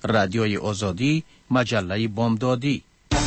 رادیوی آزادی، مجله بامدادی.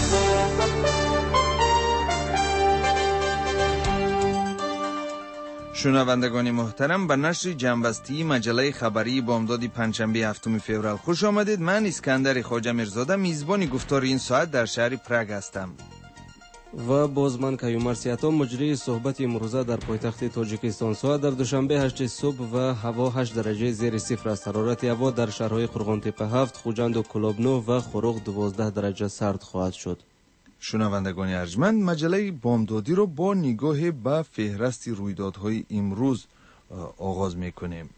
شنوندگان محترم، به نشر جنبستی مجله خبری بامدادی پنجشنبه 7 فوریه خوش آمدید. من اسکندر خواجه میرزاده میزبان گفتار این ساعت در شهر پراگ هستم. و باز من کیومر سیاتا مجری صحبت امروزه در پایتخت تاجیکستان. ساعت در دوشنبه 8 صبح و هوا 8 درجه زیر صفر است. حرارت هوا در شهرهای قرغانتپه 7، خوجند و کلابنو و خروق 12 درجه سرد خواهد شد. شنوندگان ارجمند، مجله بامدادی رو با نگاه به فهرست رویدادهای امروز آغاز میکنیم.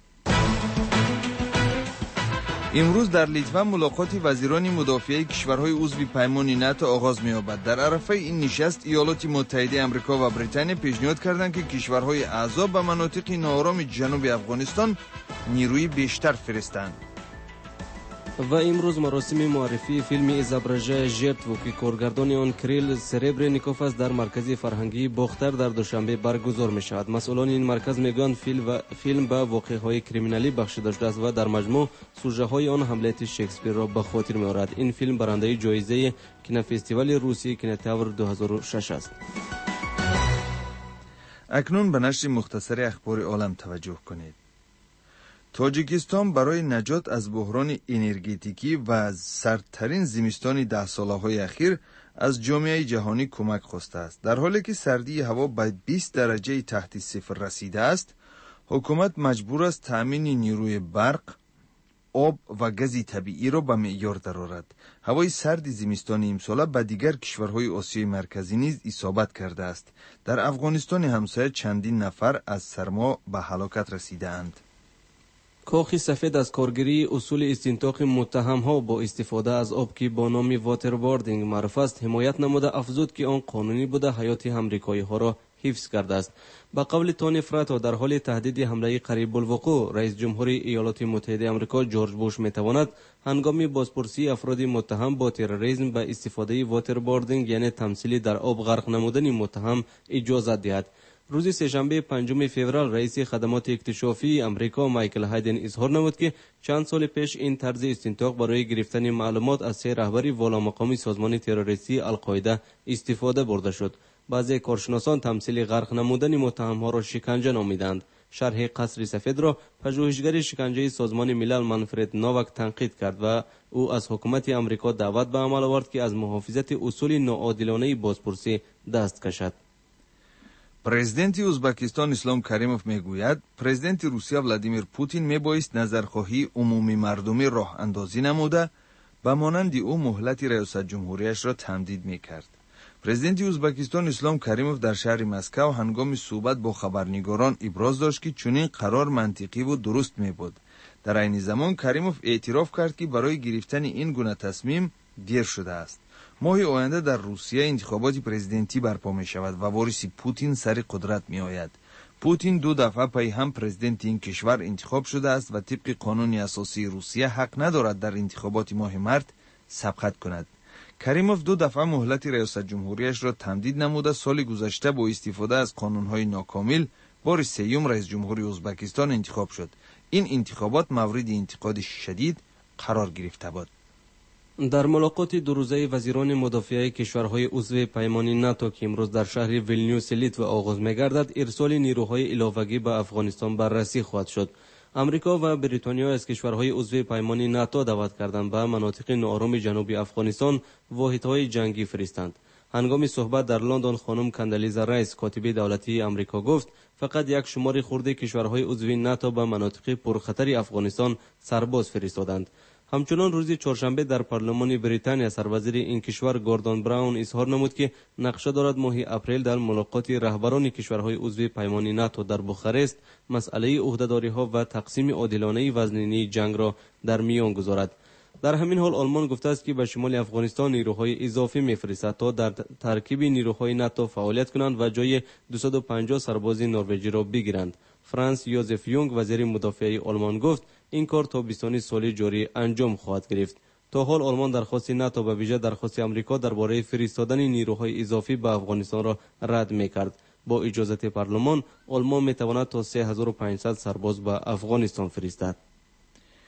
امروز در لیتوا ملاقات وزیران مدافعه کشورهای عضو پیمان ناتو آغاز می‌یابد. در عرفه این نشست ایالات متحده آمریکا و بریتانیا پیشنهاد کردند که کشورهای اعضا به مناطق ناآرام جنوب افغانستان نیروی بیشتر فرستند. و امروز مراسم معرفی فیلم ازابراژه ژرتو که کارگردان آن کریل سربرنیکوف است در مرکز فرهنگی باختر در دوشنبه برگزار می شود. مسئولان این مرکز میگویند فیلم به واقعه‌های کریمینالی بخشیده شده است و در مجموع سوژه های آن هملت شکسپیر را به خاطر می‌آورد. این فیلم برنده جایزه کینوفستیوال روسی کینوتاور 2006 است. اکنون به نشر مختصر اخبار عالم توجه کنید. تاجیکستان برای نجات از بحران انرژتیکی و سردترین زمستان 10 ساله‌های اخیر از جامعه جهانی کمک خواسته است. در حالی که سردی هوا به 20 درجه تحت صفر رسیده است، حکومت مجبور است تأمین نیروی برق، آب و گاز طبیعی را به معیار درآورد. هوای سرد زمستان امسال به دیگر کشورهای آسیای مرکزی نیز اصابت کرده است. در افغانستان همسایه چندین نفر از سرما به هلاکت رسیده‌اند. کاخ سفید از کارگیری اصول استنطاق متهم‌ها با استفاده از آب که با نام واترباردینگ معروف است حمایت نموده، افزود که آن قانونی بوده حیات آمریکایی‌ها را حفظ کرده است. با قول تونی فراتو در حال تهدید حمله قریب الوقوع رئیس جمهور ایالات متحده آمریکا جورج بوش میتواند هنگام بازپرسی افراد متهم با تروریسم به استفاده واترباردینگ یعنی تمثیلی در آب غرق نمودن متهم اجازه دهد. روز سه‌شنبه 5 فوریه رئیس خدمات اکتشافی آمریکا مایکل هایدن اظهار نمود که چند سال پیش این طرز استنطاق برای گرفتن معلومات از 3 رهبر والامقامی سازمان تروریستی القاعده استفاده برده شد. بعضی کارشناسان تمثیل غرق نمودن متهم‌ها را شکنجه نامیدند. شرح قصر سفید را پژوهشگر شکنجه سازمان ملل منفرد نوواک تنقید کرد و او از حکومت آمریکا دعوت به عمل آورد که از محافظت اصول ناعادلانه بازپرسی دست کشد. پرزیدنت ازبکستان اسلام کریموف میگوید پرزیدنت روسیه ولادیمیر پوتین میبایست نظرخواهی عمومی مردمی راه اندازی نموده به مانند او مهلت ریاست جمهوریش را تمدید میکرد. پرزیدنت ازبکستان اسلام کریموف در شهر مسکو هنگام صحبت با خبرنگاران ابراز داشت که چنین قرار منطقی و درست میبود. در عین زمان کریموف اعتراف کرد که برای گرفتن این گونه تصمیم دیر شده است. ماه آینده در روسیه انتخابات پرزیدنتی برپا می شود و وارث پوتین سر قدرت می آید. پوتین 2 دفعه پی هم پرزیدنت این کشور انتخاب شده است و طبق قانون اساسی روسیه حق ندارد در انتخابات ماه مارس سبقت کند. کریموف 2 دفعه مهلت ریاست جمهوریش را تمدید نموده. سال گذشته با استفاده از قانونهای ناکامل بار سوم رئیس جمهوری ازبکستان انتخاب شد. این انتخابات مورد انتقاد شدید قرار گرفته بود. در ملاقات 2 روزه وزیران مدافعه کشورهای عضو پیمان ناتو که امروز در شهر ویلنیوس لیتوا آغاز می‌گردد، ارسال نیروهای علاوه‌ای به افغانستان بررسی خواهد شد. امریکا و بریتانیا از کشورهای عضو پیمان ناتو دعوت کردند به مناطق ناآرام جنوب افغانستان واحدهای جنگی فرستند. هنگام صحبت در لندن خانم کندلیزا رایس کاتب دولتی امریکا گفت فقط یک شمار خرد کشورهای عضو ناتو به مناطق پرخطر افغانستان سرباز فرستادند. همچنان روز چهارشنبه در پارلمان بریتانیا سروزیر این کشور گوردون براون اظهار نمود که نقشه دارد ماه اپریل در ملاقات رهبران کشورهای عضو پیمان ناتو در بوخارست مسئله عهده‌داری‌ها و تقسیم عادلانه وزنینی جنگ را در میان گذارد. در همین حال آلمان گفته است که به شمال افغانستان نیروهای اضافی می‌فرستد تا در ترکیب نیروهای ناتو فعالیت کنند و جای 250 سرباز نروژی را بگیرند. فرانس یوزف یونگ وزیر مدافعه آلمان گفت این کار تا 20 سال جاری انجام خواهد گرفت. تا حال آلمان درخواست ناتو به ویژه درخواست آمریکا درباره فرستادن نیروهای اضافی به افغانستان را رد می‌کرد. با اجازه پارلمان آلمان می‌تواند تا 3500 سرباز به افغانستان فرستد.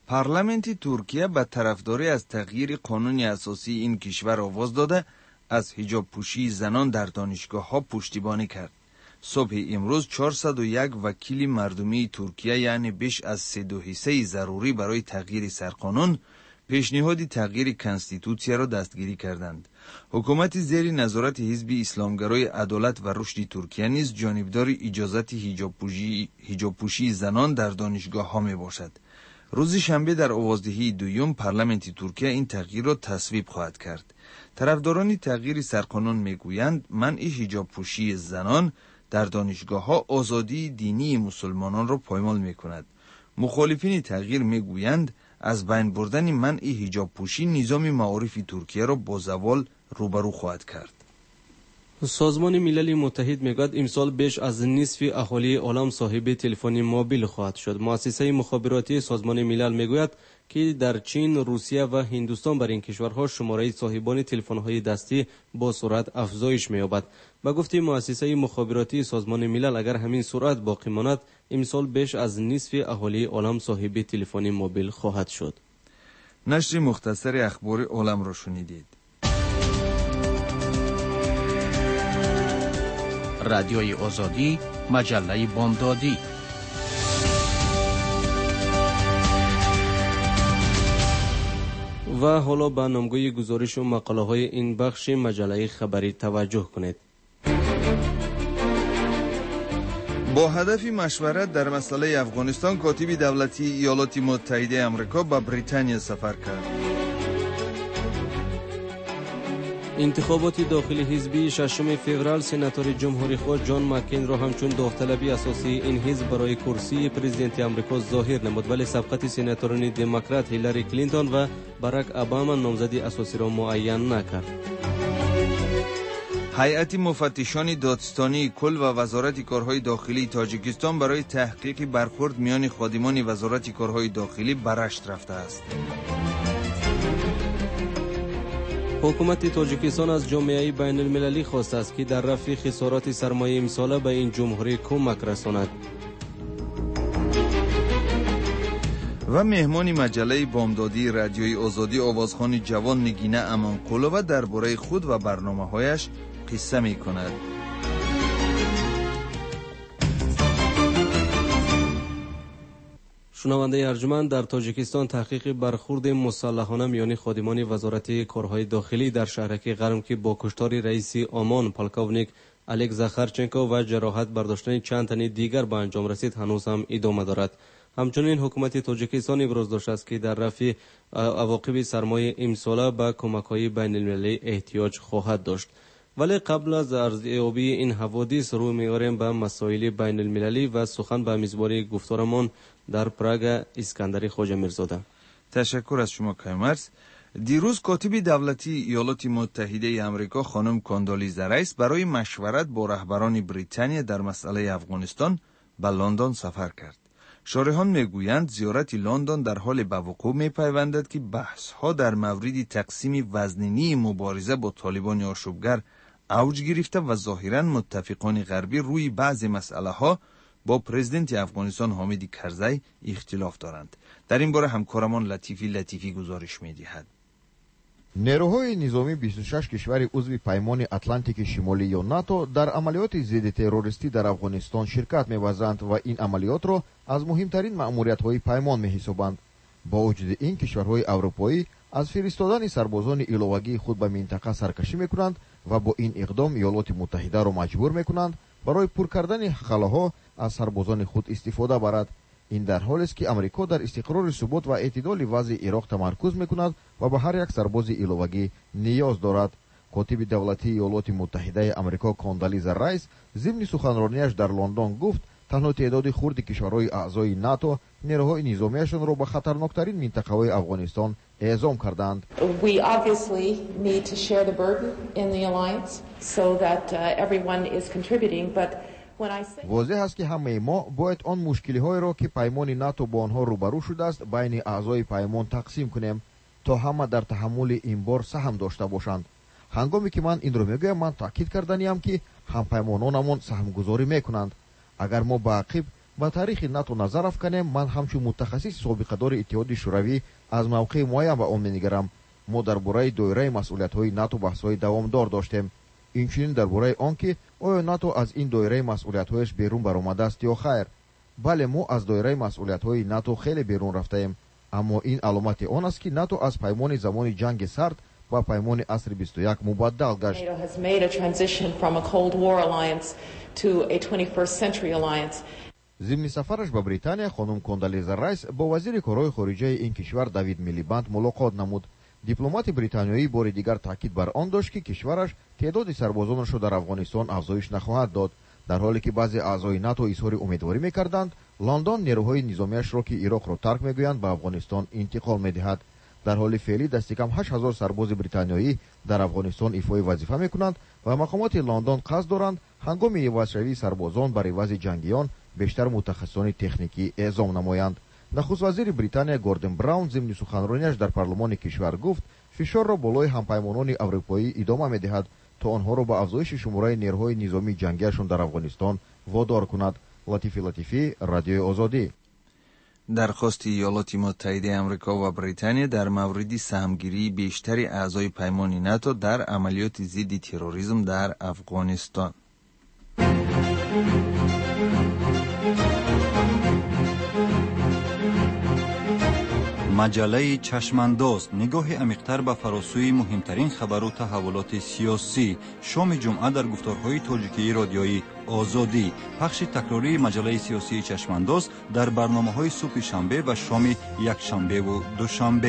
پارلمانت ترکیه به طرفداری از تغییر قانون اساسی این کشور آواز داده از حجاب پوشی زنان در دانشگاه‌ها پشتیبانی کرد. صبح امروز 401 وکیل مردمی ترکیه یعنی بیش از 3/2 ضروری برای تغییر سرقانون پیشنهاد تغییر کنستیتوسیا را دستگیری کردند. حکومت زیر نظارت حزب اسلامگرای عدالت و رشد ترکیه نیز جانبدار اجازت حجاب پوشی زنان در دانشگاه‌ها میباشد. روز شنبه در آوازدهی دوم پارلمانت ترکیه این تغییر را تصویب خواهد کرد. طرفداران تغییر سرقانون میگویند منع حجاب پوشی زنان در دانشگاه‌ها آزادی دینی مسلمانان را پایمال می‌کند. مخالفین تغییر میگویند از بین بردن منع حجاب پوشی نظام معارف ترکیه را با زوال روبرو خواهد کرد. سازمان ملل متحد میگوید امسال بیش از نصف اهالی عالم صاحب تلفن موبیل خواهد شد. مؤسسه مخابراتی سازمان ملل میگوید که در چین، روسیه و هندوستان بر این کشورها شماره صاحبان تلفن‌های دستی با سرعت افزایش می‌یابد. با گفته مؤسسه مخابراتی سازمان ملل اگر همین سرعت باقی ماند امسال بیش از نصف اهالی عالم صاحب تلفن موبیل خواهد شد. نشر مختصر اخبار عالم را شنیدید. رادیوی آزادی، مجله بامدادی. و حالا به نامگوی گزارش و مقاله های این بخش مجله خبری توجه کنید. با هدف مشورت در مسئله افغانستان کاتب دولتی ایالات متحده آمریکا به بریتانیا سفر کرد. انتخابات داخلی حزبی 6 فوریه سناتور جمهوری خواه جان مکین را همچون داوطلبی اساسی این حزب برای کرسی پرزیدنت آمریکا ظاهر نمود، ولی سبقت سناتوران دموکرات هیلاری کلینتون و باراک اوباما نامزدی اساسی را معین نکرد. هیئت مفتشان دادستانی کل و وزارت کارهای داخلی تاجیکستان برای تحقیق برخورد میان خادمان وزارت کارهای داخلی به رشت رفته است. حکومت تاجیکستان از جامعه بین المللی خواسته است که در رفع خسارات سرمایه امساله به این جمهوری کمک رساند. و مهمان مجله بامدادی رادیوی آزادی آوازخوان جوان نگینه امانقلوه درباره خود و برنامه‌هایش قصه می‌کند. شنونده ارجمند، در تاجیکستان تحقیق برخورد مسلحانه میان خادمان وزارت کارهای داخلی در شهرک قرم که با کشتار رئیس آمان پالکاونیک الک زاخارچنکو و جراحت برداشتن چند تن دیگر به انجام رسید هنوز هم ادامه دارد. همچنین حکومت تاجیکستان ابراز داشته است که در رفع عواقب سرمایه امساله به کمک‌های بین المللی احتیاج خواهد داشت. ولی قبل از ارزیابی این حوادث روی می‌آوریم به مسائل بین المللی و سخن به میزبانی گفتارمان در پراگ اسکندر خواجه میرزاده. تشکر از شما کایمرز. دیروز کاتب دولتی ایالات متحده آمریکا خانم کاندالیزا رایس برای مشورت با رهبران بریتانیا در مسئله افغانستان به لندن سفر کرد. شارحان میگویند زیارت لندن در حال به وقوع میپیوندد که بحث‌ها در مورد تقسیم وزنینی مبارزه با طالبان آشوبگر اوج گرفته و ظاهراً متفقان غربی روی بعضی مسئله‌ها با پرزیدنت افغانستان حامد کرزی اختلاف دارند. در این باره همکارمان لطیفی گزارش می‌دهد. نیروهای نظامی 26 کشور عضو پیمان اتلانتیک شمالی یا ناتو در عملیات ضد تروریستی در افغانستان شرکت می‌ورزند و این عملیات را از مهمترین مأموریت‌های پیمان می‌حسابند. با وجود این کشورهای اروپایی از فرستادن سربازان ایلوگی خود به منطقه سرکشی می‌کنند و با این اقدام ایالات متحده را مجبور می‌کنند برای پر کردن خلاها از سربازان خود استفاده برد. این در حالی است که امریکا در استقرار ثبات و اعتدال وضع عراق تمرکز می‌کند و به هر یک سرباز ایلوگی نیاز دارد. کاتب دولتی ایالات متحده آمریکا کاندالیزا رایس ضمن سخنرانیش در لندن گفت تنها تعداد خرد کشورهای اعضای ناتو نیروهای نظامیشان را به خطرناکترین منطقه‌های افغانستان اعزام کردند. We obviously need to share the burden in the alliance so that everyone is contributing, but واضح است که همه ما باید آن مشکل‌های را که پیمان ناتو با آنها روبرو شده است بین اعضای پیمان تقسیم کنیم تا همه در تحمل این بار سهم داشته باشند. هنگامی که من این را میگویم من تاکید کردنیم که هم پیمانانمان سهم گذاری میکنند. اگر ما به عقب ба таърихи нато назар афканем, ман ҳамчун мутахассиси собиқадори иттиҳоди шӯравӣ аз мавқеи муайян ба он менигарам. мо дар бораи доираи масъулиятҳои нато баҳсҳои давомдор доштем, инчунин дар бораи он ки оё нато аз ин доираи масъулиятҳояш берун баромадааст ё хайр. бале, мо аз доираи масъулиятҳои нато хеле берун рафтаем, аммо ин аломати он аст ки нато аз паймони замони ҷанги сард ба паймони асри 21 мубаддал гашт. зимни сафараш ба британия хонум Кондолиза Райс бо вазири корҳои хориҷаи ин кишвар Давид Милибанд мулоқот намуд. дипломати британиёӣ бори дигар таъкид бар он дошт ки кишвараш теъдоди сарбозонашро дар афғонистон афзоиш нахоҳад дод. дар ҳоле ки баъзе аъзои нато изҳори умедворӣ мекарданд, лондон нерӯҳои низомиашро ки ироқро тарк мегӯянд ба афғонистон интиқол медиҳад. дар ҳоли феълӣ дасти кам 8000 сарбози британиёӣ дар афғонистон ифои вазифа мекунанд ва мақомоти лондон қасд доранд ҳангоми ивазшавии сарбозон бар ивази ҷангиён бештар мутахассисони техникӣ эъзом намоянд. нахуст-вазири британия Гордон Браун зимни суханронияш дар парлумони кишвар гуфт, фишорро болои ҳампаймонони аврупоӣ идома медиҳад то онҳоро ба афзоиши шумораи нерӯҳои низомии ҷангиашон дар афғонистон водор кунад. латифи латифӣ, радиои озодӣ. дархости иёлоти муттаҳидаи амрико ва британия дар мавриди саҳмгирии бештари аъзои паймони нато дар амалиёти зидди терроризм дар афғонистон. маҷаллаи чашмандоз нигоҳи амиқтар ба фаросӯи муҳимтарин хабару таҳаввулоти сиёсӣ. шоми ҷумъа дар гуфторҳои тоҷикии родиои озодӣ. пахши такрории маҷаллаи сиёсии чашмандоз дар барномаҳои субҳи шанбе ва шоми якшанбеву душанбе.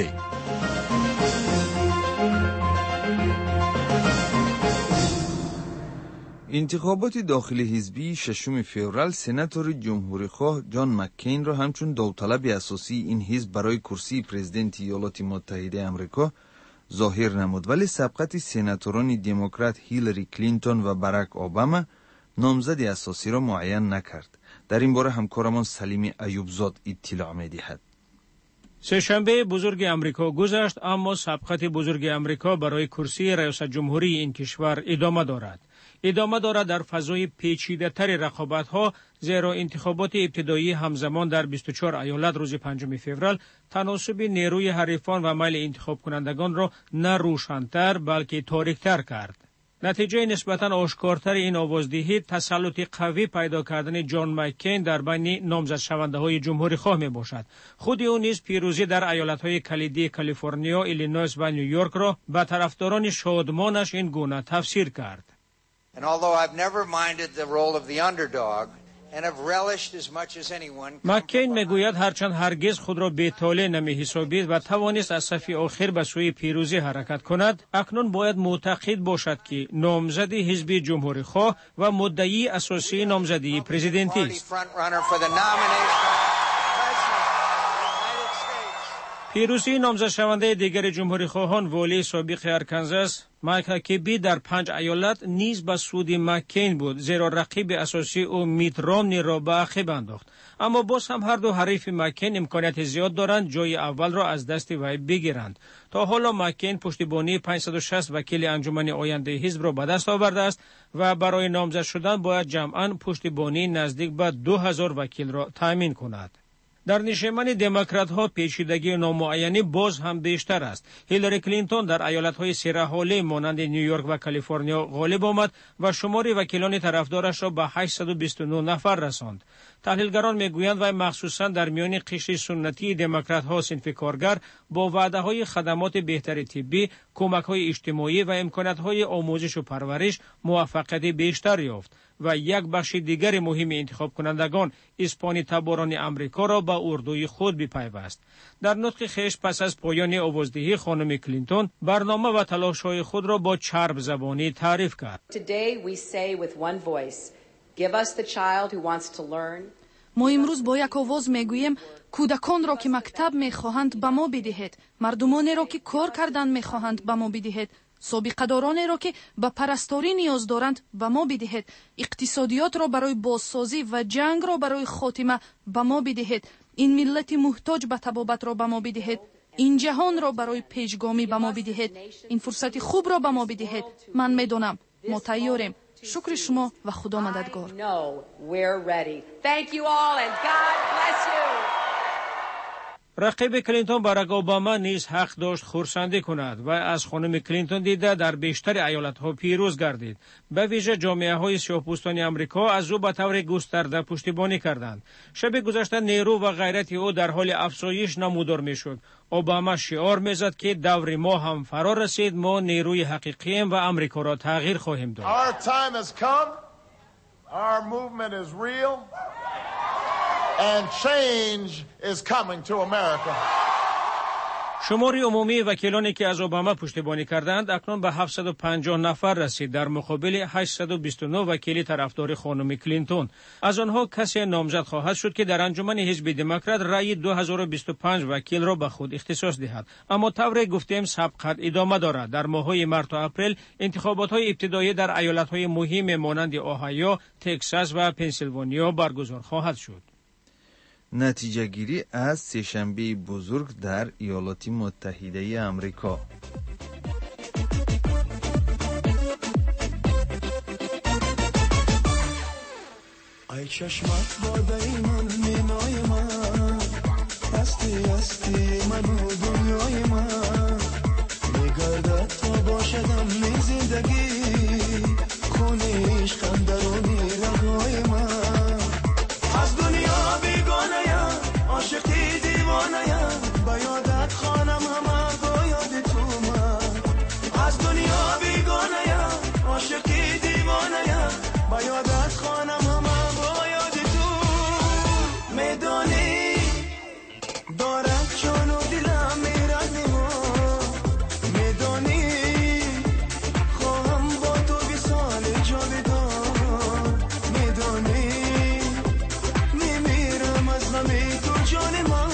интихоботи дохили ҳизбии 6 феврал сенатори ҷумҳурихоҳ Ҷон Маккейнро ҳамчун довталаби асосии ин ҳизб барои курсии президенти иёлоти муттаҳидаи амрико зоҳир намуд, вале сабқати сенаторони демократ Ҳиллари Клинтон ва Барак Обама номзади асосиро муайян накард. дар ин бора ҳамкорамон Салими Аюбзод иттилоъ медиҳад. сешанбеи бузурги амрико гузашт, аммо сабқати бузурги амрико барои курсии раёсатҷумҳурии ин кишвар идома дорад дар фазои печидатари рақобатҳо, зеро интихоботи ибтидоии ҳамзамон дар 24 аёлат рӯзи 5 феврал таносуби нерӯи ҳарифон ва майли интихобкунандагонро на рӯшантар, балки ториктар кард. натиҷаи нисбатан ошкортари ин овоздиҳӣ тасаллути қавӣ пайдо кардани Ҷон Маккейн дар байни номзадшавандаҳои ҷумҳурихоҳ мебошад. худи ӯ низ пирӯзӣ дар аёлатҳои калидии Калифорниё, Иллинойс ва Нью-Йоркро ба тарафдорони шодмонаш ин гуна тафсир кард. маккейн мегӯяд ҳарчанд ҳаргиз худро бетоле намеҳисобид ва тавонист аз сафи охир ба сӯи пирӯзӣ ҳаракат кунад, акнун бояд мӯътақид бошад ки номзади ҳизби ҷумҳурихоҳ ва муддаии асосии номзадии президентист. пирӯзии номзадшавандаи дигари ҷумҳурихоҳон, волии собиқи Арканзас Майк Ҳакиби дар 5 аёлат низ ба суди Маккейн буд, зеро рақиби асосии ӯ Мит Ромниро ба ақиб андохт. аммо боз ҳам ҳарду ҳарифи Маккейн имконияти зиёд доранд ҷои аввалро аз дасти вай бигиранд. то ҳоло Маккейн пуштибонии 560 вакили анҷумани ояндаи ҳизбро ба даст овардааст ва барои номзад шудан бояд ҷамъан пуштибонии наздик ба 2000 вакилро таъмин кунад. дар нишемани демократҳо печидагии номуайянӣ боз ҳам бештар аст. Ҳиллари Клинтон дар аёлатҳои сираҳолӣ монанди Нью-Йорк ва Калифорниё ғолиб омад ва шумори вакилони тарафдорашро ба 829 нафар расонд. таҳлилгарон мегӯянд вай махсусан дар миёни қишри суннатии демократҳо синфи коргар бо ваъдаҳои хадамоти беҳтари тиббӣ, кӯмакҳои иҷтимоӣ ва имкониятҳои омӯзишу парвариш муваффақияти бештар ёфт ва як бахши дигари муҳими интихобкунандагон испони таборони амрикоро ба урдуи худ бипайваст. дар нутқи хеш пас аз поёни овоздиҳӣ хонуми Клинтон барнома ва талошҳои худро бо чарб забонӣ таъриф кард. мо имрӯз бо як овоз мегӯем, кӯдаконро ки мактаб мехоҳанд ба мо бидиҳед, мардумонеро ки кор кардан мехоҳанд ба мо бидиҳед, собиқадоронеро ки ба парасторӣ ниёз доранд ба мо бидиҳед, иқтисодиётро барои бозсозӣ ва ҷангро барои хотима ба мо бидиҳед, ин миллати муҳтоҷ ба табобатро ба мо бидиҳед, ин ҷаҳонро барои пешгомӣ ба мо бидиҳед, ин фурсати хубро ба мо бидиҳед. ман медонам мо тайёрем. شکر شما و خدا مددگار. رقیب کلینتون باراک اوباما نیز حق داشت خرسندی کند و از خانم کلینتون دیده در بیشتر ایالت‌ها پیروز گردید. به ویژه جامعه‌های سیاه‌پوستان آمریکا از او به طور گسترده پشتیبانی کردند. شب گذشته نیرو و غیرت او در حال افزایش نمودار می‌شد. اوباما شعار می‌زد که دور ما هم فرا رسید، ما نیروی حقیقی‌ایم و آمریکا را تغییر خواهیم داد. Our time has come. Our movement is real. And change is coming to America. شمار عمومی وکیلانی که از اوباما پشتیبانی کردند اکنون به 750 نفر رسید در مقابل 829 وکیل طرفدار خانم کلینتون. از آنها کسی نامزد خواهد شد که در انجمن حزب دموکرات رأی 2025 وکیل را به خود اختصاص دهد. اما طور گفتیم سبقت ادامه دارد. در ماه‌های مارس و اپریل انتخابات‌های ابتدایی در ایالت‌های مهم مانند اوهایو، تگزاس و پنسیلوانیا برگزار خواهد شد. نتیجه گیری از سه‌شنبه بزرگ در ایالات متحده آمریکا. ای چشمت بادای من مینای من، هستی هستی من و دنیای من، میگردد تا باشدم می زندگی، خون عشقم درونی رگای من، از دنیا بیگانه‌ام عاشقی دیوانه‌ام، به یادت خوانم همه با یاد تو من، از دنیا بیگانه‌ام عاشقی دیوانه‌ام، به یادت خوانم همه با یاد تو، میدانی دارد جان و دلم میرزی ما، میدانی خواهم با تو بی سال جاودان، میدانی میمیرم از غمی تو جان من،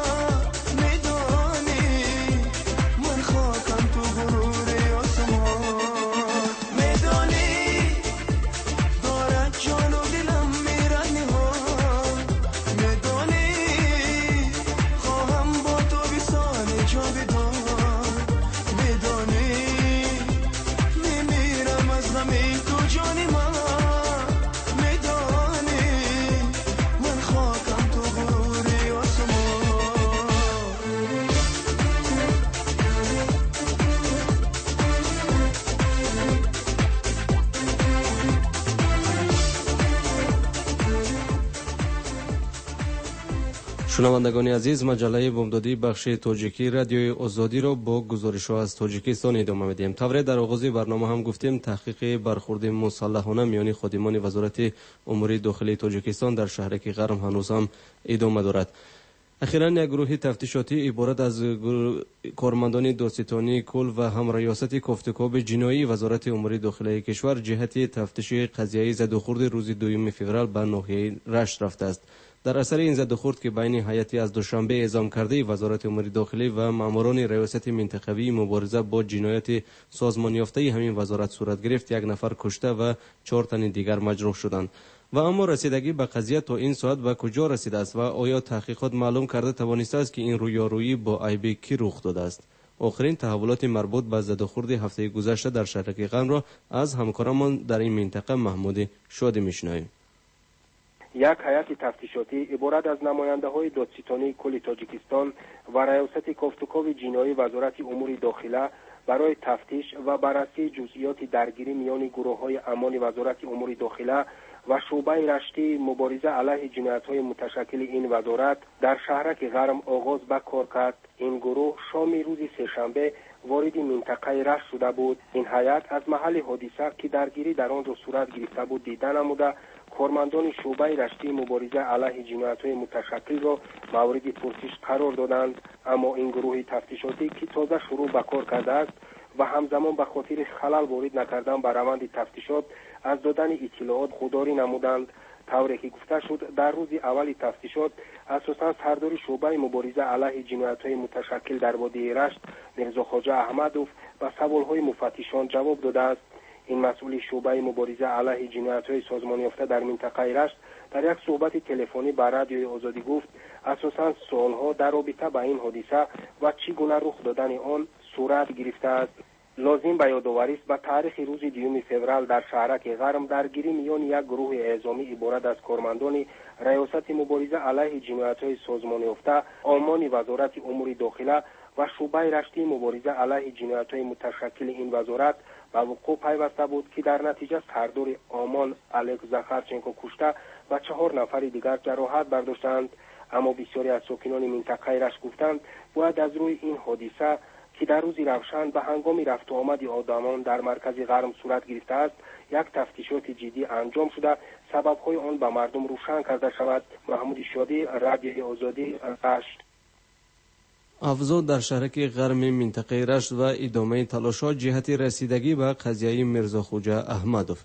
میدانی من خاکم تو غرور آسمان، میدانی دارد جان و دلم میرنی ها، میدانی خواهم با تو بی سال جاودان، میدانی میمیرم از غمی تو جان من، میدانی من خاکم تو غرور آسمان. شنوندگان عزیز، مجله بامدادی بخش تاجیکی رادیوی آزادی را با گزارش‌ها از تاجیکستان ادامه می‌دهیم. طوری در آغاز برنامه هم گفتیم تحقیق برخورد مسلحانه میان خادمان وزارت امور داخلی تاجیکستان در شهرک قرم هنوز هم ادامه دارد. اخیراً یک گروه تفتیشاتی عبارت از کارمندان دادستانی کل و هم ریاست کافتکاب جنایی وزارت امور داخلی کشور جهت تفتیش قضیه زدوخورد روز 2 فوریه به ناحیه رشت رفته است. در اثر این زدوخورد که بین هیئتی از دوشنبه اعزام کرده وزارت امور داخلی و ماموران ریاست منطقوی مبارزه با جنایت سازمان یافته همین وزارت صورت گرفت، 1 نفر کشته و 4 تن دیگر مجروح شدند. و اما رسیدگی به قضیه تا این ساعت به کجا رسیده است و آیا تحقیقات معلوم کرده توانسته است که این رویارویی با عیب کی رخ داده است؟ آخرین تحولات مربوط به زدوخورد هفته گذشته در شهرک قم را از همکارمان در این منطقه محمود شادی میشنویم. یک هیئت تفتیشاتی عبارت از نماینده‌های دادستانی کل تاجیکستان و ریاست کافتکاب جنایی وزارت امور داخله برای تفتیش و بررسی جزئیات درگیری میان گروه‌های امن وزارت امور داخله و شعبه رشتی مبارزه علیه جنایت‌های متشکل این وزارت در شهرک قرم آغاز به کار کرد. این گروه شام روز سه‌شنبه وارد منطقه رشت شده بود. این هیئت از محل حادثه که درگیری در آن را صورت گرفته بود دیدن نموده کارمندان شعبه رشتی مبارزه علیه جنایت‌های متشکل را مورد پرسش قرار دادند، اما این گروه تفتیشاتی که تازه شروع به کار کرده است و همزمان به خاطر خلل وارد نکردن به روند تفتیشات از دادن اطلاعات خودداری نمودند. طوری که گفته شد در روز اول تفتیشات اساساً سردار شعبه مبارزه علیه جنایت‌های متشکل در وادی رشت میرزا خواجه احمدوف به سوال‌های مفتشان جواب داده است. این مسئول شعبه مبارزه علیه جنایت‌های سازمان یافته در منطقه رشت در یک صحبت تلفنی با رادیوی آزادی گفت اساساً سوال‌ها در رابطه با این حادثه و چگونه رخ دادن آن صورت گرفته است. لازم به یادآوری است به تاریخ روز 2 فوریه در شهرک غرم درگیری میان یک گروه اعزامی عبارت از کارمندان ریاست مبارزه علیه جنایت‌های سازمان یافته، آمان وزارت امور داخله و شعبه رشتی مبارزه علیه جنایت‌های متشکل این وزارت به وقوع پیوسته بود که در نتیجه سردار آمان الکس زاخارچنکو کشته و 4 نفر دیگر جراحت برداشتند. اما بسیاری از ساکنان منطقه رشت گفتند باید از روی این حادثه که در روز روشن به هنگام رفت و آمد آدمان در مرکز غرم صورت گرفته است یک تفتیشات جدی انجام شده سبب‌های آن به مردم روشن کرده شود. محمود شادی، رادیوی آزادی، رشت. افزود در شهرک غرم منطقه رشت و ادامه تلاش‌ها جهت رسیدگی به قضیه میرزا خوجا احمدوف.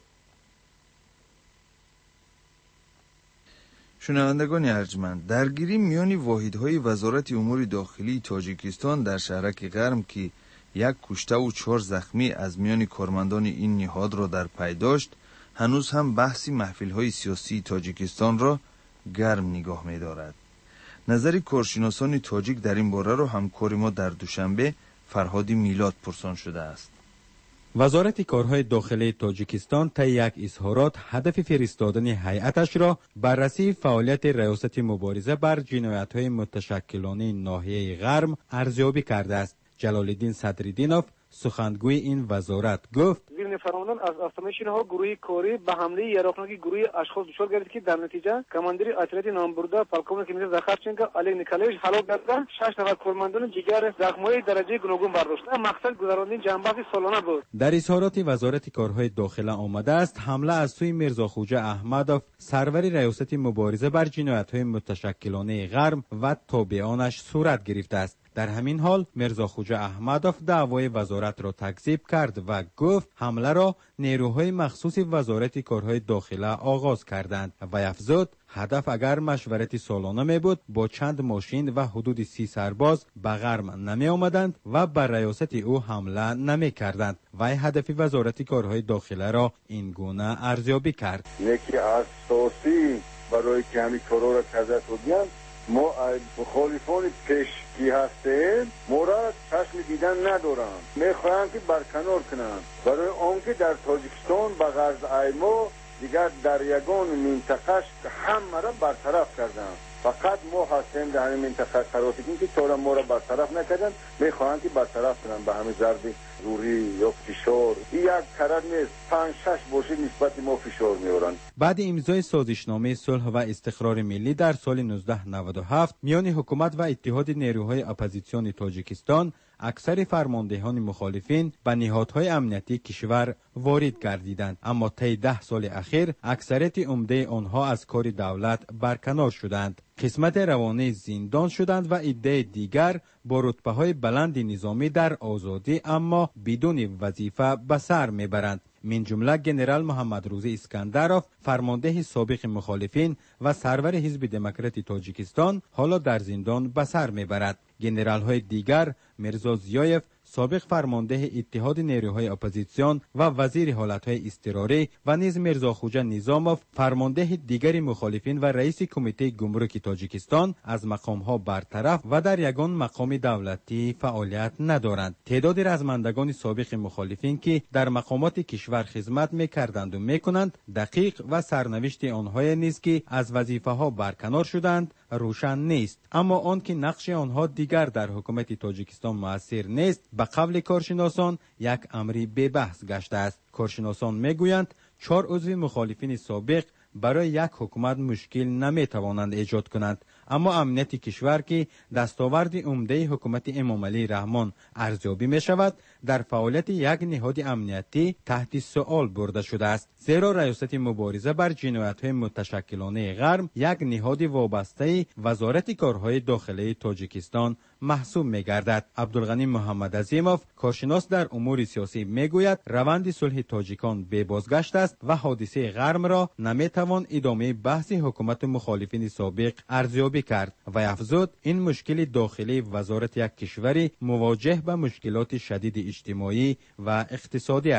شنوندگان ارجمند، درگیری میان واحدهای وزارت امور داخلی تاجیکستان در شهرک غرم که یک کشته و 4 زخمی از میان کارمندان این نهاد را در پی داشت، هنوز هم بحث محفل‌های سیاسی تاجیکستان را گرم نگاه می‌دارد. نظر کارشناسان تاجیک در این باره را همکار ما در دوشنبه فرهاد میلاد پرسان شده است. وزارت کارهای داخلی تاجیکستان طی یک اظهارات هدف فرستادن هیئتش را بررسی فعالیت ریاست مبارزه بر جنایت‌های متشکلانه ناحیه غرم ارزیابی کرده است. جلال الدین صدرالدینوف سخنگوی این وزارت گفت ضمن فرماندن از استمیشن ها گروه کاری به حمله یراقناکی گروه اشخاص دچار گردید که در نتیجه کماندری اطلاعات نامبرده پالکومنیک میرزا زاخارچنکو علی نیکولایویچ هلاک گردند. 6 نفر کارمندان دیگر زخم‌های درجه گوناگون برداشت. مقصد گذراندن جنبش سالانه بود. در اظهارات وزارت کارهای داخله آمده است حمله از سوی میرزا خوجا احمدوف سرور ریاست مبارزه بر جنایت‌های متشکلانه غرم و تابعانش صورت گرفته است. در همین حال میرزا خوجا احمدوف دعوای وزارت را تکذیب کرد و گفت حمله را نیروهای مخصوص وزارت کارهای داخله آغاز کردند و افزود هدف اگر مشورت سالانه می بود با چند ماشین و حدود 30 سرباز به غرم نمی آمدند و بر ریاست او حمله نمی کردند. و هدف وزارت کارهای داخله را این گونه ارزیابی کرد. یکی اساسی برای که همین کارا را کرده بودند ما مخالفان پیشگی هستیم، ما را چشم دیدن ندارند، میخواهند که برکنار کنند برای آنکه در تاجیکستان به غرض ایما دیگر در یگان منطقه همه را برطرف کردند. فقط ما هستیم در این منطقه قرار دادیم که تا ما را برطرف نکردند، میخواهند که برطرف کنند به همین ضرب روری یا فشار. این یک کرد نیست، 5-6 باشی نسبت ما فشار میارند. بعد امضای سازشنامه صلح و استقرار ملی در سال 1997 میان حکومت و اتحاد نیروهای اپوزیسیون تاجیکستان، اکثر فرماندهان مخالفین به نهادهای امنیتی کشور وارد گردیدند، اما طی 10 سال اخیر اکثریت عمده آنها از کار دولت برکنار شدند. قسمت روانه زندان شدند و عده دیگر با رتبه‌های بلند نظامی در آزادی اما بدون وظیفه به سر میبرند. من جمله گنرال محمد روزی اسکندروف، فرمانده سابق مخالفین و سرور حزب دموکرات تاجیکستان، حالا در زندان به سر میبرد. گنرال های دیگر میرزا زیایف، سابق فرمانده اتحاد نیروهای اپوزیسیون و وزیر حالتهای اضطراری، و نیز میرزا خوجا نظاموف، فرمانده دیگر مخالفین و رئیس کمیته گمرک تاجیکستان، از مقامها برطرف و در یگان مقام دولتی فعالیت ندارند. تعداد رزمندگان سابق مخالفین که در مقامات کشور خدمت میکردند و میکنند، دقیق و سرنوشت آنها نیز که از وظیفه ها برکنار شدند روشن نیست. اما آن که نقش آنها دیگر در حکومت تاجیکستان مؤثر نیست، به قول کارشناسان یک امری به بحث گشته است. کارشناسان میگویند 4 عضو مخالفین سابق برای یک حکومت مشکل نمیتوانند ایجاد کنند، اما امنیت کشور که دستاورد عمده حکومت امام علی رحمان ارزیابی می شود، در فعالیت یک نهاد امنیتی تحت سؤال برده شده است. زیرا ریاست مبارزه بر جنایت‌های متشکلانه غرم یک نهاد وابسته وزارت کارهای داخلی تاجیکستان محسوب می‌گردد. عبدالغنی محمد عظیموف، کارشناس در امور سیاسی، میگوید روند صلح تاجیکان به بازگشت است و حادثه غرم را نمیتوان ادامه بحث حکومت مخالفین سابق ارزیابی کرد و افزود این مشکل داخلی وزارت یک کشوری مواجه به مشکلات شدید اجتماعی و اقتصادی است.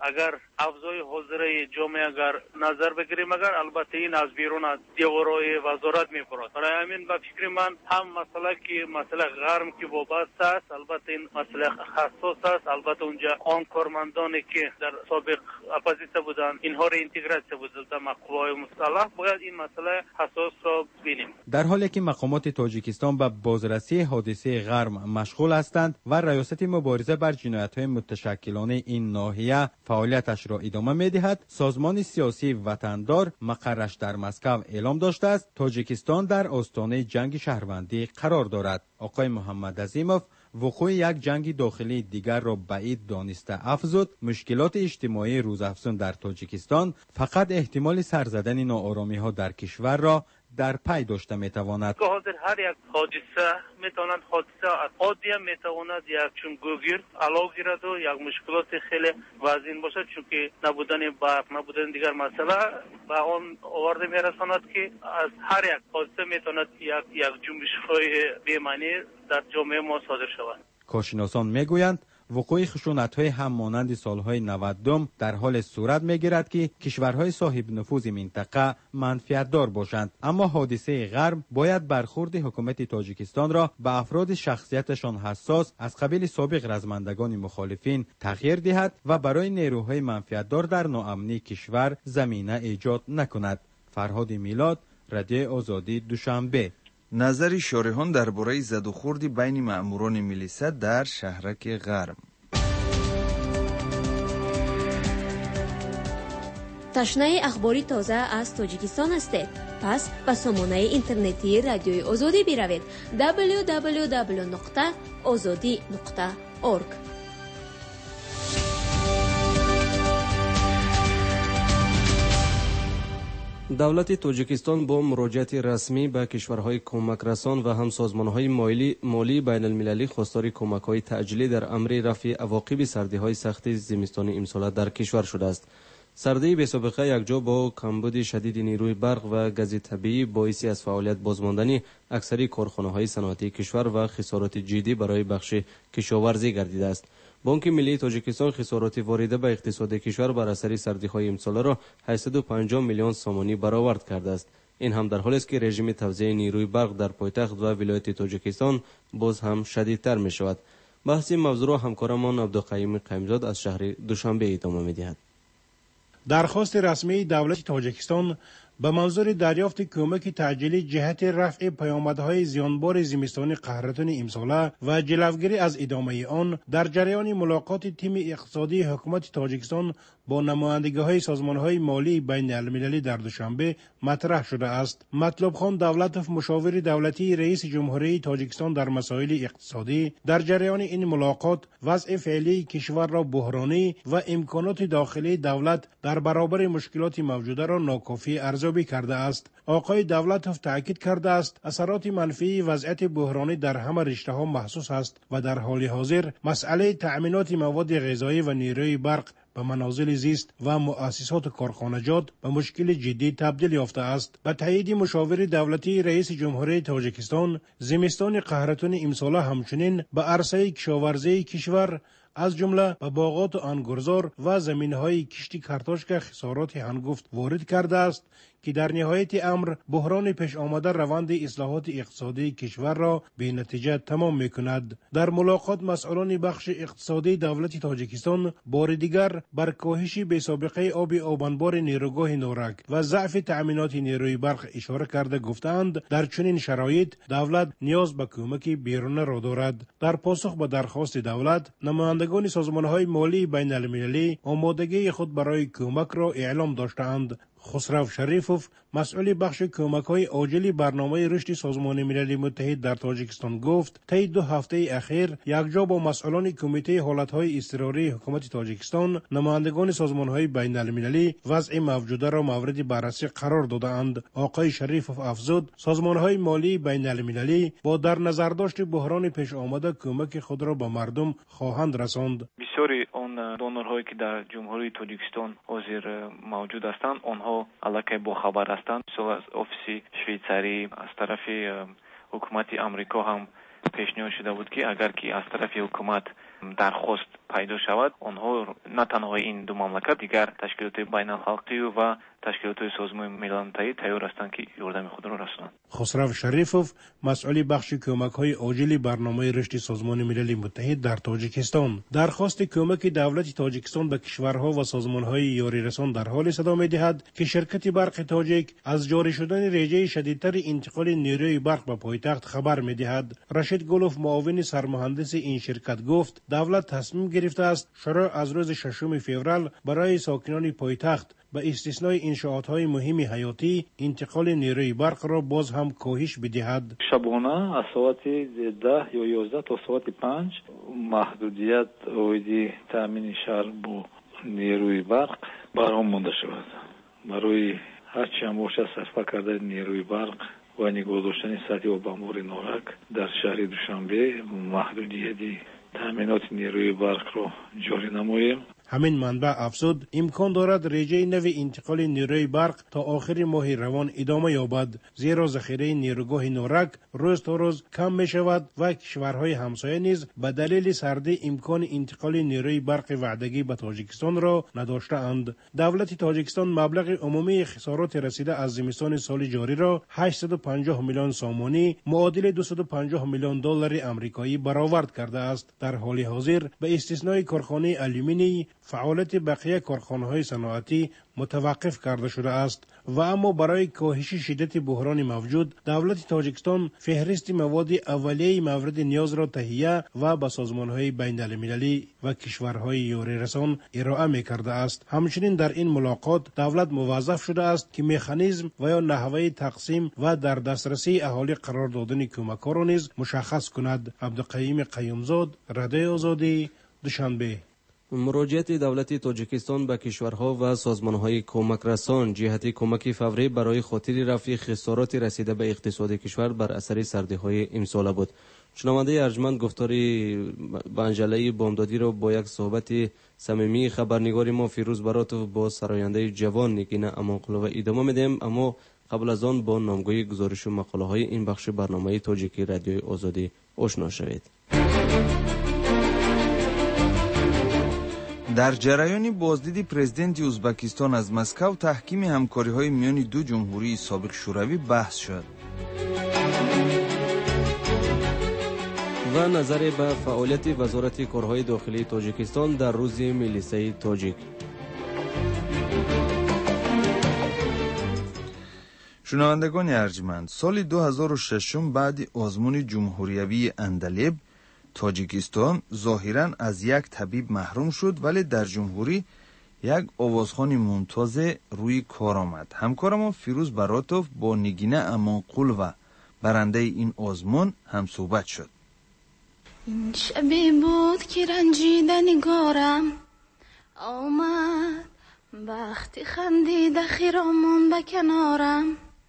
اگر افزای حاضره جامعه اگر نظر بگیریم اگر البته این از بیرون از دیوارهای وزارت میپرد. برای همین به فکر من هم مسئله غرم که وابسته است، البته این مسئله حساس است. البته اونجا آن کارمندانی که در سابق اپوزیسیون بودند اینها را اینتگراسیون بودند در قوای مسلح، باید این مسئله حساس را بینیم. در حالی که مقامات تاجیکستان به بازرسی حادثه غرم مشغول هستند و ریاست مبارزه بر جنایت‌های متشکلانه این ناحیه فعالیتش را ادامه می‌دهد، سازمان سیاسی وطندار مقرش در مسکو اعلام داشته است تاجیکستان در آستانه جنگ شهروندی قرار دارد. آقای محمد عظیموف وقوع یک جنگ داخلی دیگر را بعید دانسته افزود مشکلات اجتماعی روزافزون در تاجیکستان فقط احتمال سر زدن ناآرامی‌ها در کشور را در پی داشته میتواند. حاضر هر یک حادثه میتواند حادثه عادی میتواند یک چون گوگیر علاوه گیرد و یک مشکلات خیلی وزین باشد، چون که نبودن برق نبودن دیگر مسئله به آن آورده میرساند که از هر یک حادثه میتواند یک جنبش‌های بی‌معنی در جامعه ما صادر شود. کارشناسان میگویند وقوع خشونت‌های هم مانند سالهای 90 در حال صورت می‌گیرد که کشورهای صاحب نفوذ منطقه منفعت‌دار باشند، اما حادثه غرم باید برخورد حکومت تاجیکستان را به افراد شخصیتشان حساس از قبیل سابق رزمندگان مخالفین تغییر دهد و برای نیروهای منفعت‌دار در ناامنی کشور زمینه ایجاد نکند. فرهاد میلاد، رادیو آزادی، دوشنبه. نظر شارحان درباره زد و خورد بین مأموران میلیسا در شهرک غرم. تشنه اخباری تازه از تاجیکستان هستید؟ پس به سامانه اینترنتی رادیوی آزادی بروید www.azadi.org. دولت تاجیکستان با مراجعت رسمی به کشورهای کمک رسان و هم سازمانهای مالی بین المللی خواستار کمک‌های تعجیلی در امر رفع عواقب سردی‌های سخت زمستان امسال در کشور شده است. سردی بی‌سابقه یکجا با کمبود شدید نیروی برق و گاز طبیعی باعث از فعالیت بازماندنی اکثر کارخانه‌های صنعتی کشور و خسارات جدی برای بخش کشاورزی گردیده است. بانک ملی تاجیکستان خسارات وارده به اقتصاد کشور بر اثر سردی‌های امسال را 850 میلیون سومانی برآورد کرده است. این هم در حالی است که رژیم توزیع نیروی برق در پایتخت و ولایت تاجیکستان باز هم شدیدتر می شود. بحث موضوع را همکارمان عبدالقیوم قیمزاد از شهر دوشنبه ادامه می دهد. درخواست رسمی دولت تاجیکستان به منظور دریافت کمک تعجیلی جهت رفع پیامدهای زیانبار زمستان قهرتان امساله و جلوگیری از ادامه آن در جریان ملاقات تیم اقتصادی حکومت تاجیکستان با نمایندگی‌های سازمان‌های مالی بین المللی در دوشنبه مطرح شده است. مطلب خان دولتوف، مشاور دولتی رئیس جمهوری تاجیکستان در مسائل اقتصادی، در جریان این ملاقات وضع فعلی کشور را بحرانی و امکانات داخلی دولت در برابر مشکلات موجوده را ناکافی ارزیابی کرده است. آقای دولتوف تاکید کرده است اثرات منفی وضعیت بحرانی در همه رشته‌ها محسوس است و در حال حاضر مسئله تأمینات مواد غذایی و نیروی برق به منازل زیست و مؤسسات کارخانجات به مشکل جدی تبدیل یافته است. به تایید مشاور دولتی رئیس جمهوری تاجیکستان، زمستان قهرتان امساله همچنین به عرصه کشاورزی کشور از جمله به باغات انگورزار و زمینهای کشت کارتوشک خسارات هنگفت وارد کرده است که در نهایت امر بحران پیش آمده روند اصلاحات اقتصادی کشور را به نتیجه تمام می‌کند. در ملاقات مسئولان بخش اقتصادی دولت تاجیکستان بار دیگر بر کاهش بی‌سابقه آبانبار نیروگاه نورک و ضعف تأمینات نیروی برق اشاره کرده گفتند در چنین شرایط دولت نیاز به کمک بیرونی را دارد. در پاسخ به درخواست دولت، نمایندگان سازمان‌های مالی بین المللی آمادگی خود برای کمک را اعلام داشتند. خسرو شریفوف، مسئول بخش کمک‌های عاجلی برنامه رشد سازمان ملل متحد در تاجیکستان گفت طی 2 هفته اخیر یکجا با مسئولان کمیته حالت‌های اضطراری حکومت تاجیکستان، نمایندگان سازمان‌های بین المللی وضع موجوده را مورد بررسی قرار دادند. آقای شریفوف افزود سازمان‌های مالی بین المللی با در نظر داشت بحران پیش آمده کمک خود را به مردم خواهند رساند. بسیاری آن دونورهایی که در جمهوری تاجیکستان حاضر موجود هستند آنها علاقه با خبر هستند. از افیس شویцаری از طرف حکومت امریکا هم پیشنهاد شده بود که اگر که از طرف حکومت درخواست پیدا شود، آنها نه تنها این دو مملکت، دیگر تشکیلات بین الحلقی و تشکیلات سازمان ملل متحد تیار هستند که یاردم خود را رسانند. خسرو شریفوف، مسئول بخش کمک‌های عاجل برنامه رشد سازمان ملل متحد در تاجیکستان، درخواست کمک دولت تاجیکستان به کشورها و سازمان‌های یاری رسان در حال صدا می‌دهد که شرکت برق تاجیک از جاری شدن رژه شدیدتر انتقال نیروی برق به پایتخت خبر می‌دهد. رشید گلوف، معاون سرمهندس این شرکت، گفت دولت تصمیم گرفته است شروع از روز 6 فوریه برای ساکنان پایتخت به استثنای انشاءات‌های مهم حیاتی انتقال نیروی برق را باز هم کاهش بدهد. شبانه از ساعت 10 یا 11 تا ساعت 5 محدودیت اویدی تامین شهر با نیروی برق برام مانده شود. برای هرچی هم باشه صرف کردن نیروی برق و نگاه داشتن سطحی و بمبار نارک در شهر دوشنبه محدودیت تامینات نیروی برق را جاری نماییم. همین منبع افزود امکان دارد رژه نو انتقال نیروی برق تا آخر ماه روان ادامه یابد، زیرا ذخیره نیروگاه نارک روز تا روز کم می شود و کشورهای همسایه نیز به دلیل سردی امکان انتقال نیروی برق وعدگی به تاجیکستان را نداشته اند. دولت تاجیکستان مبلغ عمومی خسارات رسیده از زمستان سال جاری را 850 میلیون سامانی معادل 250 میلیون دلار آمریکایی برآورد کرده است. در حال حاضر به استثنای کارخانه آلومینی فعالیت بقیه کارخانه‌های صنعتی متوقف کرده شده است و اما برای کاهش شدت بحران موجود دولت تاجیکستان فهرست مواد اولیه مورد نیاز را تهیه و به سازمان‌های بین‌المللی و کشورهای یاری رسان ارائه می‌کرده است. همچنین در این ملاقات دولت موظف شده است که مکانیزم و یا نحوه تقسیم و در دسترسی اهالی قرار دادن کمک‌ها را نیز مشخص کند. عبدالقیوم قیومزاد، رادیوی آزادی، دوشنبه. مراجعت دولت تاجیکستان به کشورها و سازمانهای کمک رسان جهت کمک فوری برای خاطر رفع خسارات رسیده به اقتصاد کشور بر اثر سردی‌های امسال بود. شنونده ارجمند گفتار بنجله بامدادی را با یک صحبت صمیمی خبرنگار ما فیروز براتوف با سراینده جوان نگینه امانقلو ادامه میدیم، اما قبل از آن با نامگوی گزارش و مقاله های این بخش برنامه تاجیکی رادیوی آزادی آشنا شوید. در جریان بازدید پرزیدنت ازبکستان از مسکو تحکیم همکاری‌های میان دو جمهوری سابق شوروی بحث شد. و نظر به فعالیت وزارت کارهای داخلی تاجیکستان در روز ملیسه تاجیک. شنوندگان ارجمند، سال 2006 بعد آزمون جمهوریوی اندلیب تاجیکستان ظاهراً از یک طبیب محروم شد، ولی در جمهوری یک آوازخوان ممتاز روی کار آمد. همکارم فیروز براتوف با نگینه امانقل و برنده این آزمون هم صحبت شد. این شبی بود که رنجیده نگارم آمد، وقتی خندیده خیرامون به کنارم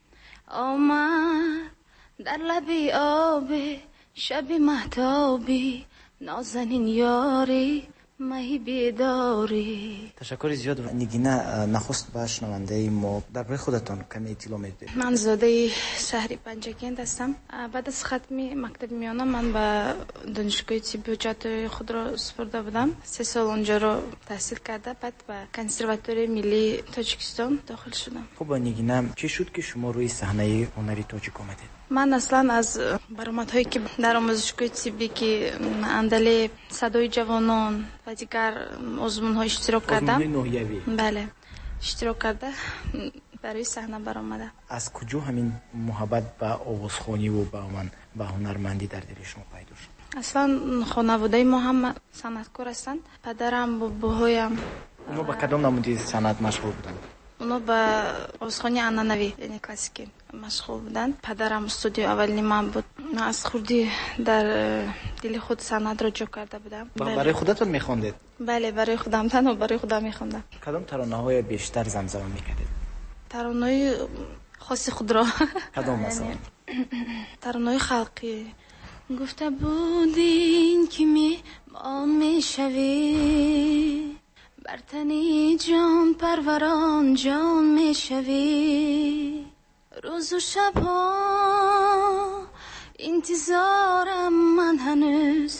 آمد، در لبی آبی شب مهتابی نازنین یاری مهی بیداری. تشکر زیاد. نگینه، نخست به شنونده ما درباره خودتان کمی اطلاع میدید. من زاده شهر پنجکند هستم. بعد از ختم مکتب میانه من به دانشگاه طب جات خود را سپرده بودم. 3 سال اونجا را تحصیل کرده، بعد به کنسرواتوری ملی تاجیکستان داخل شدم. خب نگینه، چی شد که شما روی صحنه هنری تاجیک آمدید؟ من اصلا از برآمدهایی که در آموزشگاه طبی که اندلی صدای جوانان و دیگر آزمون‌ها اشتراک کردم. بله، اشتراک کرده برای صحنه برآمده. از کجا همین محبت به آوازخوانی و به هنرمندی در دل شما پیدا شد؟ اصلا خانواده ما هم صنعتکار هستند. پدرم و بابایم. اونا با کدام نمودی صنعت مشغول بودند؟ اونا به آوازخوانی عنعنوی یعنی کلاسیکی مشغول بودند. پدرم استودیو اولی من بود. من از خردی در دل خود صنعت را جا کرده بودم. برای خودتون میخوندید؟ بله، برای خودم تنها برای خودم میخوندم. کدام ترانه‌های بیشتر زمزمه میکردید؟ ترانه‌های خاص خود را. کدام مثلا؟ ترانه‌های خلقی. گفته بودین که میمان میشوی، بر تنی جان پروران جان میشوی، روز و شبها انتظارم من هنوز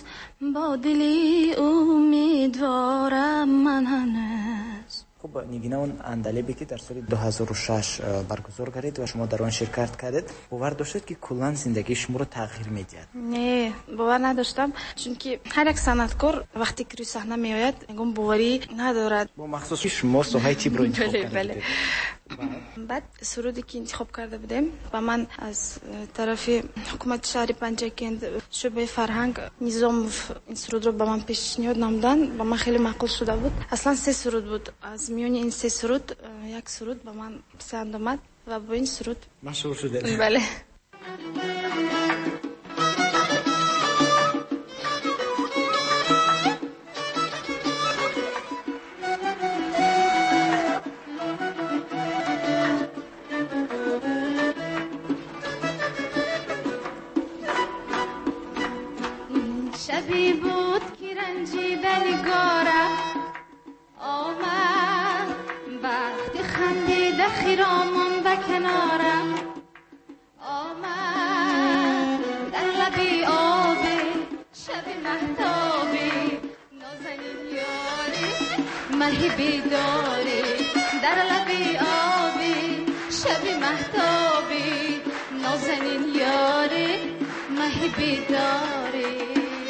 با دلی امیدوارم من هنوز. خب نگینه اون اندلیبی که در سال 2006 برگزار کردید و شما در آن شرکت کردید، باور داشتید که کلا زندگی شما رو تغییر میدید؟ نه، باور نداشتم، چون که هر یک صنعتکار وقتی که روی صحنه میآید میگم باوری ندارد. با مخصوص شما سوهای تیپ رو انتخاب کردید. بله. بعد سرودی که انتخاب کرده بودیم و من از طرف حکومت شهر پنجکند شعبه فرهنگ نظام این سرود رو به من پیشنهاد نمودن و من خیلی معقول شده بود. اصلا 3 سرود بود، از میون این 3 سرود یک سرود به من پسند آمد و با این سرود مشهور شده. بله. شبی بود که رنجی بنگارم آمد، وقتی خندید خیرامون به کنارم آمد، در لبی آبی شبی مهتابی نازنین یاری ملهی بیداری، در لبی آبی شبی مهتابی نازنین یاری مهی بیداری.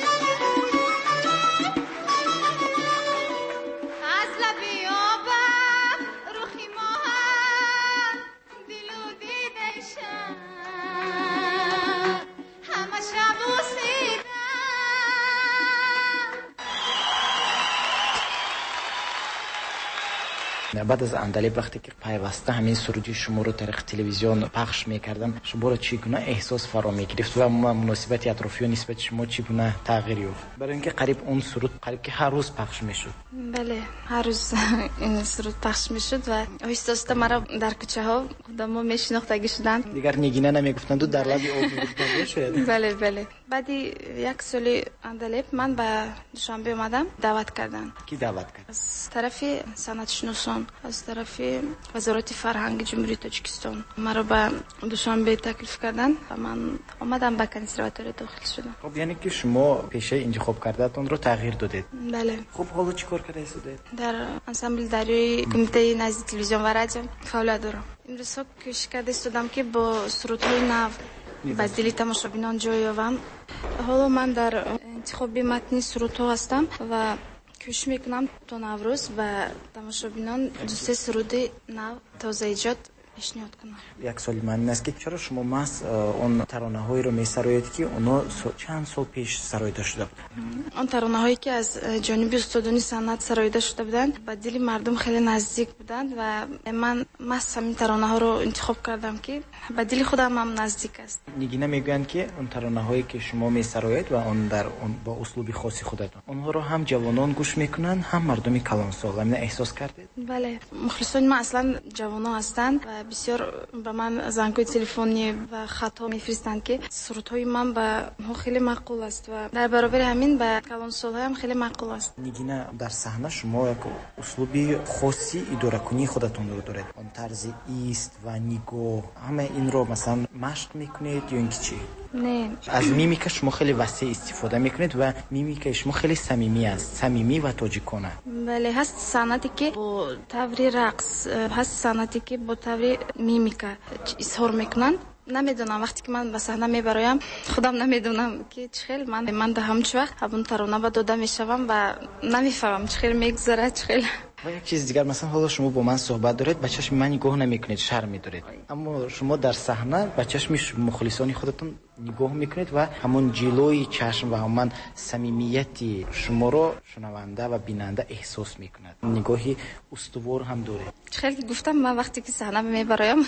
بعد از اندلیب وقتی که پیوسته همین سرودی شما رو در تلویزیون پخش میکردن، شما رو چگونه احساس فرا میگرفت و مناسبت اطرافیان نسبت شما چگونه تغییر یافت؟ برای اینکه قریب اون سرود قریب که هر روز پخش میشد. بله، هر روز این سرود پخش میشد و آهسته مرا در کوچه ها خودمو میشناختگی شدن. دیگر نگینه نمیگفتند و در لب آب میگفتند شاید. بله بله. بعدی یک سال اندلیب من به دوشنبه اومدم، دعوت کردن. کی دعوت کرد؟ از طرف صنعت شناسان، از طرف وزارت فرهنگ جمهوری تاجیکستان مرا به دوشنبه تکلیف کردن و من آمدم به کنسرواتوری داخل شدم. خب یعنی که شما پیشه انتخاب کردتون رو تغییر دادید؟ بله. خب حالا چیکار کردید؟ در انسامبل دریای کمیته نزد تلویزیون و رادیو فعالیت دارم. امروز کوشش کرده بودم که با سرودهای نو به دل تماشابینان جای یابم. حالا من در انتخاب متن سرودها هستم و کوشش میکنم تا نوروز و تماشابینان 2-3 سرود نو تازه ایجاد پیشنهاد کنم. یک سال من این است که چرا شما ماست اون ترانه‌هایی رو می‌سرایید که اونا چند سال پیش سراییده شده بود؟ اون ترانه‌هایی که از جانب استادان صنعت سراییده شده بودند به دل مردم خیلی نزدیک بودند و من همین ترانه‌ها رو انتخاب کردم که به دل خودم هم نزدیک است. نگینه میگن که اون ترانه‌هایی که شما می‌سرایید و اون در اون با اسلوب خاصی خودتون اونها رو هم جوانان گوش میکنن هم مردم کلانسال. همین احساس کردید؟ بله، مخلصان ما اصلا جوانان هستند و بسیار به من زنگ‌های تلفنی و خطا میفرستند که سرودهای من به خیلی معقول است و در برابر همین به کلانسال‌ها هم خیلی معقول است. نگینه در صحنه شما یک اسلوبی خاصی اداره کنی خودتون رو دارید. اون طرز ایست و نگاه همه این رو مثلا مشق میکنید یا اینکه چی؟ نه، از میمیک شما خیلی وسیع استفاده میکنید و میمیک شما خیلی صمیمی است، صمیمی و تاجیکانه. بله، هست صنعتی که با طور رقص، هست صنعتی که با طور میمیک اظهار میکنن. نمیدونم وقتی که من به صحنه میبرایم خودم نمیدونم که چخیل من به همچ وقت همون ترانه با داده میشوم و نمیفهمم چخیل میگذره چخیل. و یک چیز دیگر، مثلا حالا شما با من صحبت دارید به چشم من نگاه نمیکنید، شرم میدارید، اما شما در صحنه به چشم مخلصان خودتون نگاه میکنید و همون جلوی چشم و همون صمیمیتی شما رو شنونده و بیننده احساس میکند. نگاهی استوار هم داره. خیلی گفتم من وقتی که صحنه میبرایم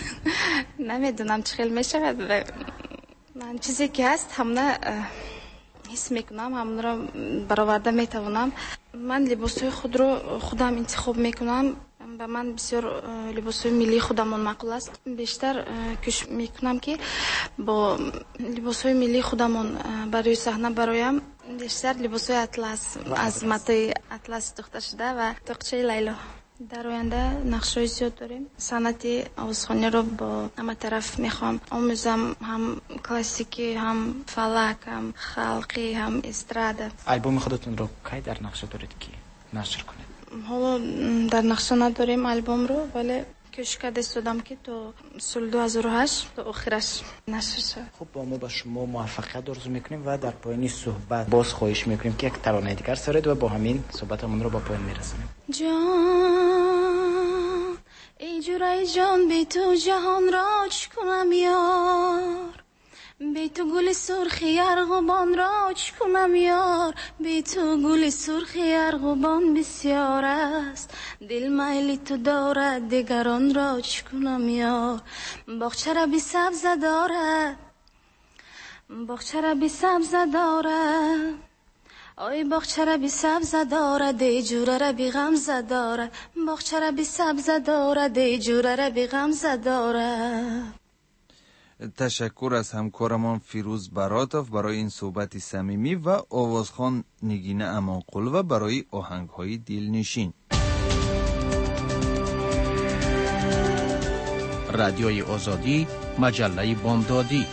نمیدونم چخیل میشود و من چیزی که هست همونه حس میکنم، همون رو برآورده میتوانم. من لباسهای خود رو خودم انتخاب میکنم. به من بسیار لباسهای ملی خودمون معقول است. بیشتر کوشش میکنم که با لباسهای ملی خودمون برای صحنه برایم. بیشتر لباسهای اطلس از مته اطلس دوخته شده و تاقچه لیلا در آینده نقشه‌ای زیاد داریم. صنعت آوازخوانی رو با همه طرف میخوام آموزم، هم کلاسیکی، هم فلک، هم خلقی، هم استرادا. آلبوم خودتون رو کی در نقشه دارید که نشر کنید؟ حالا در نقشه نداریم آلبوم رو، ولی کوشش کرده استودم که تو سال 2008 تا آخرش نشر شد. خب ما با شما موفقیت آرزو میکنیم و در پایان صحبت باز خواهش میکنیم که یک ترانه دیگر سرید و با همین صحبتمون رو با پایان میرسونیم. جان ای جورای جان بی تو جهان را چه کنم یار، بی تو گل سرخی ارغوان را چه کنم یار، بی تو گل سرخی ارغوان بسیار است، دل میل تو دارد دیگران را چه کنم یار، باغچه را بی سبز دارد، باغچه را بی سبز دارد، آی باغچه را بی سبز دارد، ای جوره را بی غمزه دارد، باغچه را بی سبز دارد، ای جوره را بی غمزه دارد. تشکر از همکارمان فیروز براتوف برای این صحبت صمیمی و آوازخوان نگینه امانقلوه برای آهنگ‌های دلنشین. رادیوی آزادی، مجله بامدادی.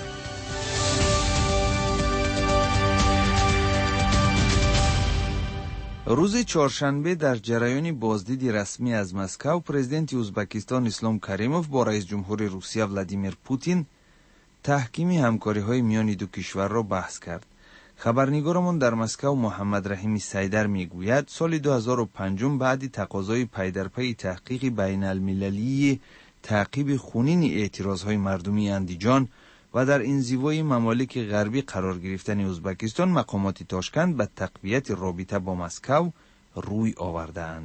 روز چهارشنبه در جریان بازدید رسمی از مسکو، پرزیدنت ازبکستان اسلام کریموف با رئیس جمهور روسیه ولادیمیر پوتین تحکیم همکاری‌های میان دو کشور را بحث کرد. خبرنگارمان در مسکو محمد رحیمی سیدر میگوید سال 2005 بعد تقاضای پی در پی تحقیق بین المللی تعقیب خونین اعتراضهای مردمی اندیجان و در انزوای ممالک غربی قرار گرفتن ازبکستان، مقامات تاشکند به تقویت رابطه با مسکو روی آوردند.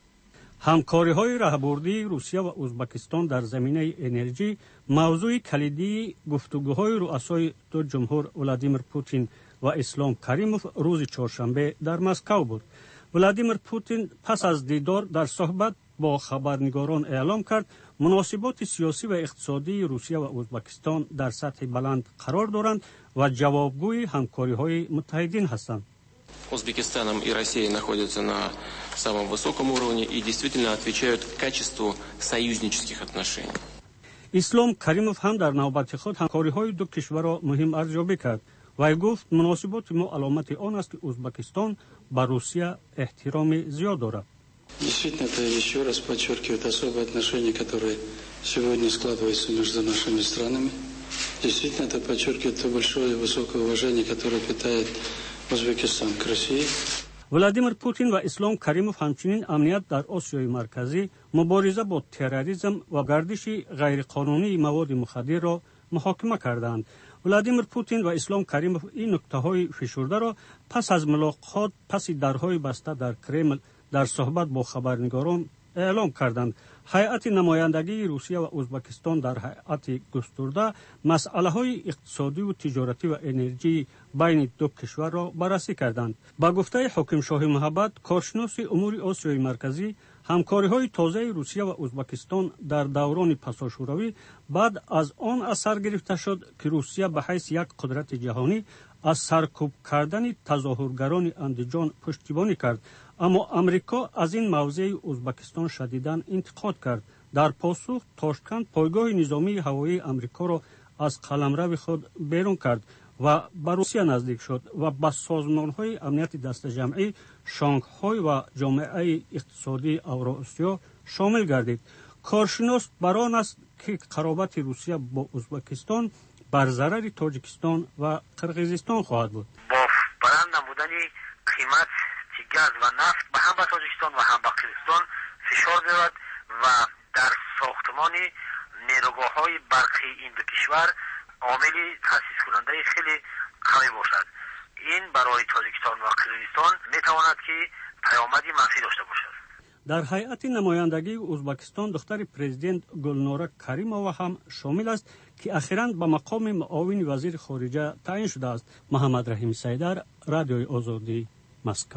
همکاری‌های راهبردی روسیه و ازبکستان در زمینه انرژی موضوع کلیدی گفتگوهای رؤسای دو جمهور ولادیمیر پوتین و اسلام کریموف روز چهارشنبه در مسکو بود. ولادیمیر پوتین پس از دیدار در صحبت با خبرنگاران اعلام کرد مناسبات سیاسی و اقتصادی روسیه و ازبکستان در سطح بلند قرار دارند و جوابگوی همکاری‌های متحدین هستند. Узбекистаном и Россией находятся на самом высоком уровне и действительно отвечают качеству союзнических отношений. اسلام کریموف هم در نوبت خود همکاری‌های دو کشور را مهم ارزیابی کرد و گفت مناسبات ما علامت آن است که ازبکستان به روسیه احترام زیاد دارد. Действительно, это еще раз подчеркивает особые отношения, которые сегодня складываются между нашими странами. Действительно, это подчеркивает то большое и высокое уважение, которое питает Узбекистан к России. ولادیمیر پوتین و اسلام کریموف همچنین امنیت در آسیای مرکزی، مبارزه با تروریسم و گردش غیرقانونی مواد مخدر را محاکمه کردند. ولادیمیر پوتین و اسلام کریموف این نکته‌های فشرده را پس از ملاقات پس درهای بسته در کرمل در صحبت با خبرنگاران اعلام کردند. هیئت نمایندگی روسیه و ازبکستان در هیئت گسترده مسائل‌های اقتصادی و تجارتی و انرژی بین دو کشور را بررسی کردند. با گفته حاکم شاه محبت، کارشناس امور آسیای مرکزی، همکاری‌های تازه روسیه و ازبکستان در دوران پساشوروی بعد از آن اثر گرفته شد که روسیه به حیث یک قدرت جهانی از سرکوب کردن تظاهرگران اندیجان پشتیبانی کرد، اما امریکا از این موضع ازبکستان شدیداً انتقاد کرد. در پاسخ تاشکند پایگاه نظامی هوایی امریکا را از قلمرو خود بیرون کرد و به روسیه نزدیک شد و به سازمان‌های امنیت دست جمعی شانگهای و جامعه اقتصادی اوراسیا شامل گردید. کارشناس بر آن است که قرابت روسیه با ازبکستان بر ضرر تاجیکستان و قرقیزستان خواهد بود. با برند نمودن قیمت گاز و نفت به هم به تاجیکستان و هم به قرقیزستان فشار بیاورد و در ساختمان نیروگاه‌های برقی این دو کشور عامل تأسیس کننده خیلی قوی باشد. این برای تاجیکستان و قرقیزستان میتواند که پیامدی منفی داشته باشد. در هیئت نمایندگی ازبکستان دختر پرزیدنت گلناره کریمووا هم شامل است که اخیراً به مقام معاون وزیر خارجه تعیین شده است. محمد رحیم سیدر، رادیوی آزادی، مسکو.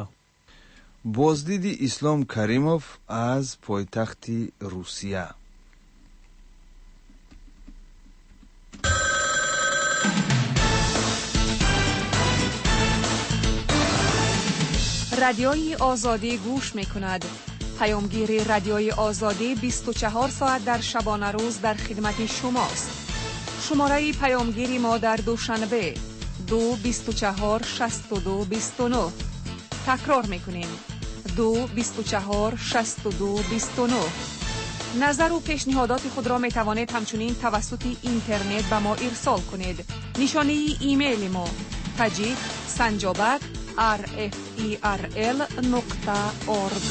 بازدید اسلام کریموف از پایتخت روسیه. رادیوی آزادی گوش می‌کند. پیامگیر رادیوی آزادی 24 ساعت در شبانه روز در خدمت شماست. شماره پیامگیری ما در دوشنبه 2 24 62 29. تکرار میکنیم 2 24 62 29. نظر و پیشنهادات خود را می توانید همچنین توسط اینترنت به ما ارسال کنید. نشانه ایمیل ما tajik@rferl.org.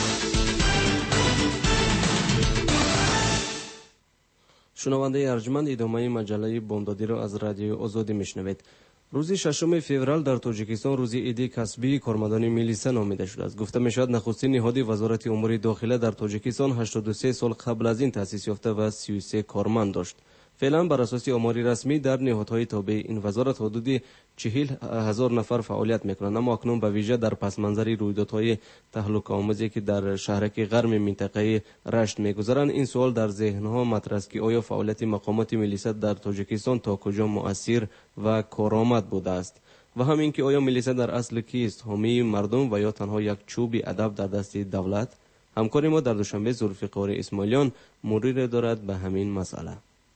شنونده ارجمند، ادامه مجله بامدادی را از رادیوی آزادی میشنوید. روز 6 فوریه در تاجیکستان روز عید کسبی کارمندان میلیسا نامیده شده است. گفته میشود نخستین نهاد وزارت امور داخله در تاجیکستان 83 سال قبل از این تأسیس یافته و 33 کارمند داشت. فعلا بر اساس آمار رسمی در نهادهای تابع این وزارت حدود 40,000 نفر فعالیت میکنند، اما اکنون به ویژه در پس منظر رویدادهای تهلکه آمیزی که در شهرک غرب منطقه رشت میگذرند، این سوال در ذهنها مطرح است که آیا فعالیت مقامات میلیسا در تاجیکستان تا کجا مؤثر و کارآمد بوده است و همین که آیا میلیسا در اصل کیست، حامی مردم و یا تنها یک چوب ادب در دست دولت؟ همکار ما در دوشنبه ذوالفقار اسماعیلیان مرور دارد به همین مسئله.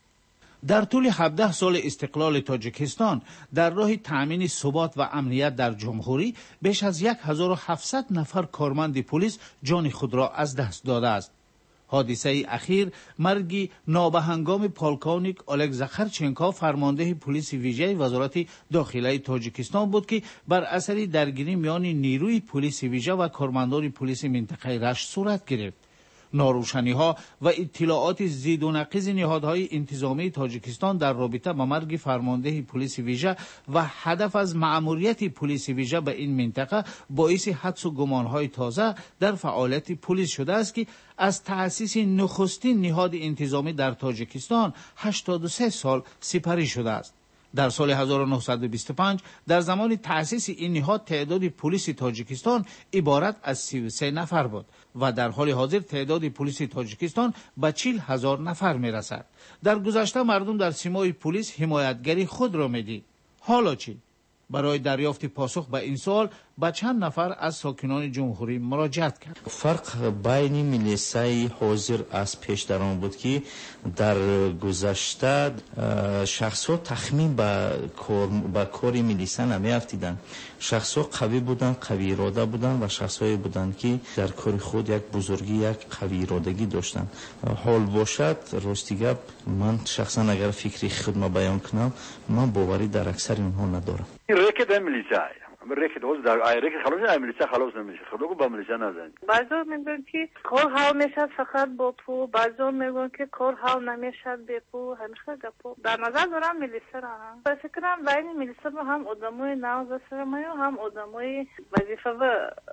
در طول 17 سال استقلال تاجیکستان در راه تأمین ثبات و امنیت در جمهوری بیش از 1700 نفر کارمند پلیس جان خود را از دست داده است. حادثه اخیر مرگ نابهنگام پالکونیک اولگ زاخارچنکو فرمانده پلیس ویژه وزارت داخله تاجیکستان بود که بر اثر درگیری میان نیروی پلیس ویژه و کارمندان پلیس منطقه رشت صورت گرفت. ناروشنی ها و اطلاعات زید و نقیض نهادهای انتظامی تاجیکستان در رابطه با مرگ فرمانده پلیس ویژه و هدف از مأموریت پلیس ویژه به این منطقه باعث حدس و گمانهای تازه در فعالیت پلیس شده است که از تأسیس نخستین نهاد انتظامی در تاجیکستان 83 سال سپری شده است. در سال 1925 در زمان تأسیس این نهاد تعداد پلیس تاجیکستان عبارت از 33 نفر بود و در حال حاضر تعداد پلیس تاجیکستان به 40,000 نفر می رسد. در گذشته مردم در سیمای پلیس حمایتگری خود را می دید. حالا چی؟ برای دریافت پاسخ به این سوال به چند نفر از ساکنان جمهوری مراجعت کرد. فرق بین میلیسای حاضر از پیش در آن بود که در گذشته شخصا تخمین به کار میلیسا نمیافتیدند. شخصا قوی بودند، قوی اراده بودند و شخصایی بودند که در کار خود یک بزرگی، یک قوی ارادگی داشتند. حال باشد راستی گپ، من شخصا اگر فکری خود ما بیان کنم، من باوری در اکثر اونها ندارم. ریکت میلیسا ریکت هست در ریکت خلاص میلیسا خلاص نمیشه. خودو با میلیسا نزن. بعضی میگن که کار حال میشه فقط با پول، بعضی میگن که کار حال نمیشه به پول. همیشه گپو در نظر دارم میلیسا را. فکر کنم بین میلیسا با هم آدمای ناز سرمایه هم آدمای وظیفه و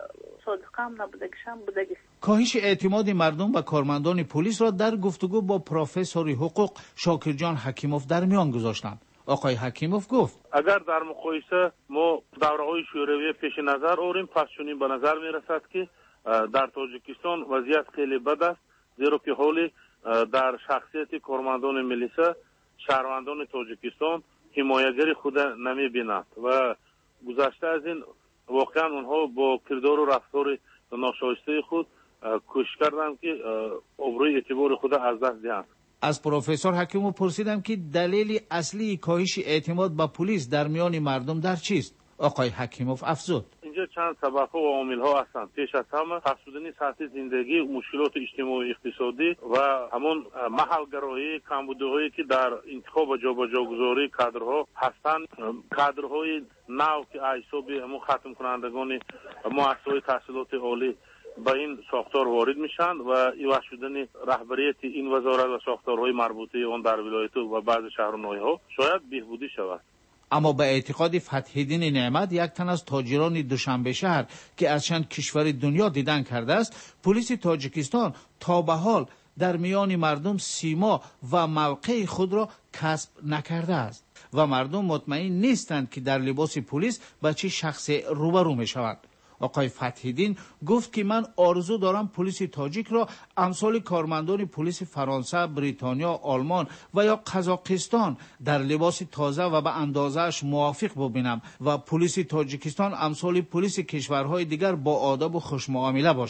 صادقم نبودگیشم بودگی. کاهش اعتماد مردم به کارمندان پلیس را در گفتگو با پروفسور حقوق شاکرجان حکیموف در میان گذاشتند. آقای حکیموف گفت اگر در مقایسه ما دوره‌های شوروی پیش نظر آوریم، پس چنین به نظر می‌رسد که در تاجیکستان وضعیت خیلی بد است، زیرا که حالی در شخصیت کارمندان میلیسا شهروندان تاجیکستان حمایتگری خود نمی‌بینند و گذشته از این واقعا اونها با کردار و رفتار ناشایسته خود کوشش کردند که آبروی اعتبار خود از دست دهند. از پروفسور حکیموف پرسیدم که دلیل اصلی کاهش اعتماد به پلیس در میان مردم در چیست؟ آقای حکیموف افزود اینجا چند سبب و عامل ها هستند. پیش از همه افزودنی سطح زندگی، مشکلات اجتماعی اقتصادی و همون محلگرایی، کمبودهایی که در انتخاب و جابجاگذاری کادرها هستند. کادرهای نو که حساب همون ختم کنندگان مؤسسات تحصیلات عالی با این ساختار وارد میشن و ایواز شدن رهبریت این وزارت و ساختارهای مربوطه آن در ولایت و بعض شهرهای ها شاید بهبودی شود. اما به اعتقاد فتح‌الدین نعمت، یک تن از تاجران دوشنبه شهر که از چند کشور دنیا دیدن کرده است، پلیس تاجیکستان تا به حال در میان مردم سیما و موقع خود را کسب نکرده است و مردم مطمئن نیستند که در لباس پلیس با چه شخصی روبرو میشوند. آقای فتح‌الدین گفت که من آرزو دارم پلیس تاجیک را امثال کارمندان پلیس فرانسه، بریتانیا، آلمان و یا قزاقستان در لباس تازه و به اندازه‌اش موافق ببینم و پلیس تاجیکستان امثال پلیس کشورهای دیگر با آداب و خوشمعامله باشد.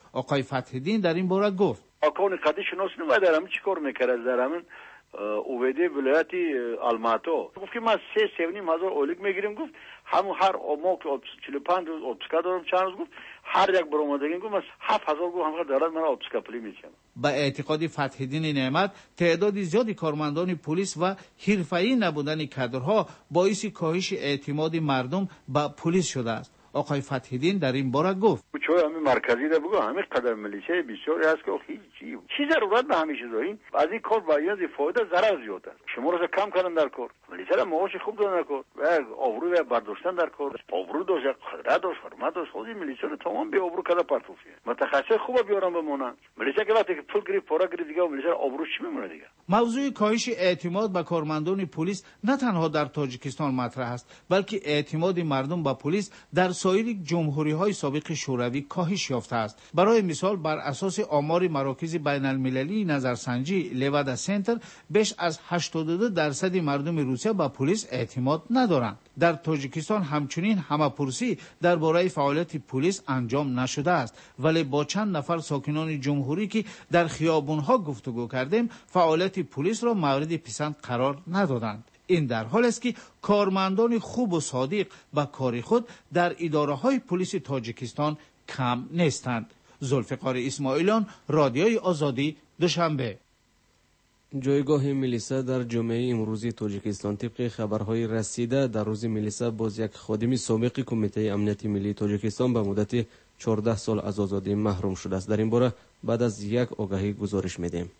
آقای فتح‌الدین در این باره گفت آکان قدی شناس نمیدارم چیکار میکرد در همین اویده ولایتی الماتو گفت که ما 3,500 اولیک میگیریم. گفت همون هر ما که 45 روز اتسکا دارم چند روز گفت هر یک برآمدگی گفت من 7,000 گفت همه دارد من اتسکا پلی میچم. با اعتقاد فتح‌الدین نعمت تعداد زیادی کارمندان پلیس و حرفه‌ای نبودن کادرها باعث کاهش اعتماد مردم به پلیس شده است. آقای فتح‌الدین در این باره گفت چون همین مرکزی ده بگو همین قدر ملیشه بسیاری هست که چی ضرورت به همیشه دارین از این کار باید فایده ضرر زیاد است. شما رو کم کردن در کار ملیشه را معاش خوب دادن در کار و آبرو برداشتن در کار آبرو داشت قدرت داشت حرمت داشت خودی ملیشه رو تمام به آبرو کرده پرتوفیه متخصص خوب بیارن بمونن ملیشه که وقتی که پول گرفت پارا گرفت دیگه ملیشه آبرو چی میمونه دیگه. موضوع کاهش اعتماد به کارمندان پلیس نه تنها در تاجیکستان مطرح است بلکه اعتماد مردم به پلیس در سایر جمهوری‌های سابق شوروی کاهش یافته است. برای مثال بر اساس آمار مراکز بین‌المللی نظرسنجی لودا سنتر بیش از 82% مردم روسیه به پلیس اعتماد ندارند. در تاجیکستان همچنین همه‌پرسی درباره فعالیت پلیس انجام نشده است ولی با چند نفر ساکنان جمهوری که در خیابان‌ها گفتگو کردیم فعالیت پلیس را مورد پسند قرار ندادند. این در حال است که کارمندان خوب و صادق به کار خود در اداره‌های پلیس تاجیکستان کم نیستند. ذوالفقار اسماعیلیان، رادیوی آزادی، دوشنبه. جایگاه ملیسا در جامعه امروزی تاجیکستان طبق خبرهای رسیده در روز ملیسا باز یک خادم سابق کمیته امنیت ملی تاجیکستان به مدت 14 سال از آزادی محروم شده است. در این باره بعد از یک آگاهی گزارش میدیم.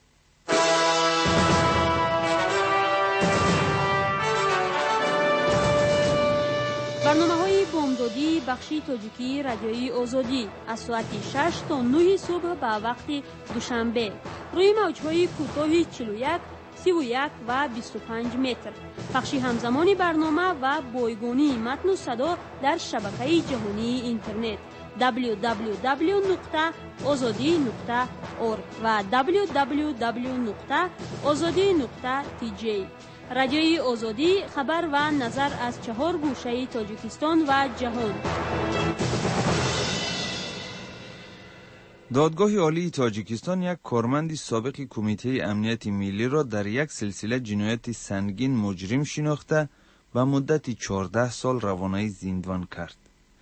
برنامه‌های بامدادی بخشی تاجیکی رادیوی آزادی از ساعت 6 تا 9 صبح به وقت دوشنبه روی موج‌های کوتاه 41 31 و 25 متر. بخشی همزمانی برنامه و بایگانی متن و صدا در شبکه جهانی اینترنت www.azadi.org و www.azadi.tj. رادیوی آزادی خبر و نظر از 4 گوشه تاجیکستان و جهان. دادگاه عالی تاجیکستان یک کارمند سابق کمیته امنیت ملی را در یک سلسله جنایت سنگین مجرم شناخته و مدت 14 سال روانه زندان کرد.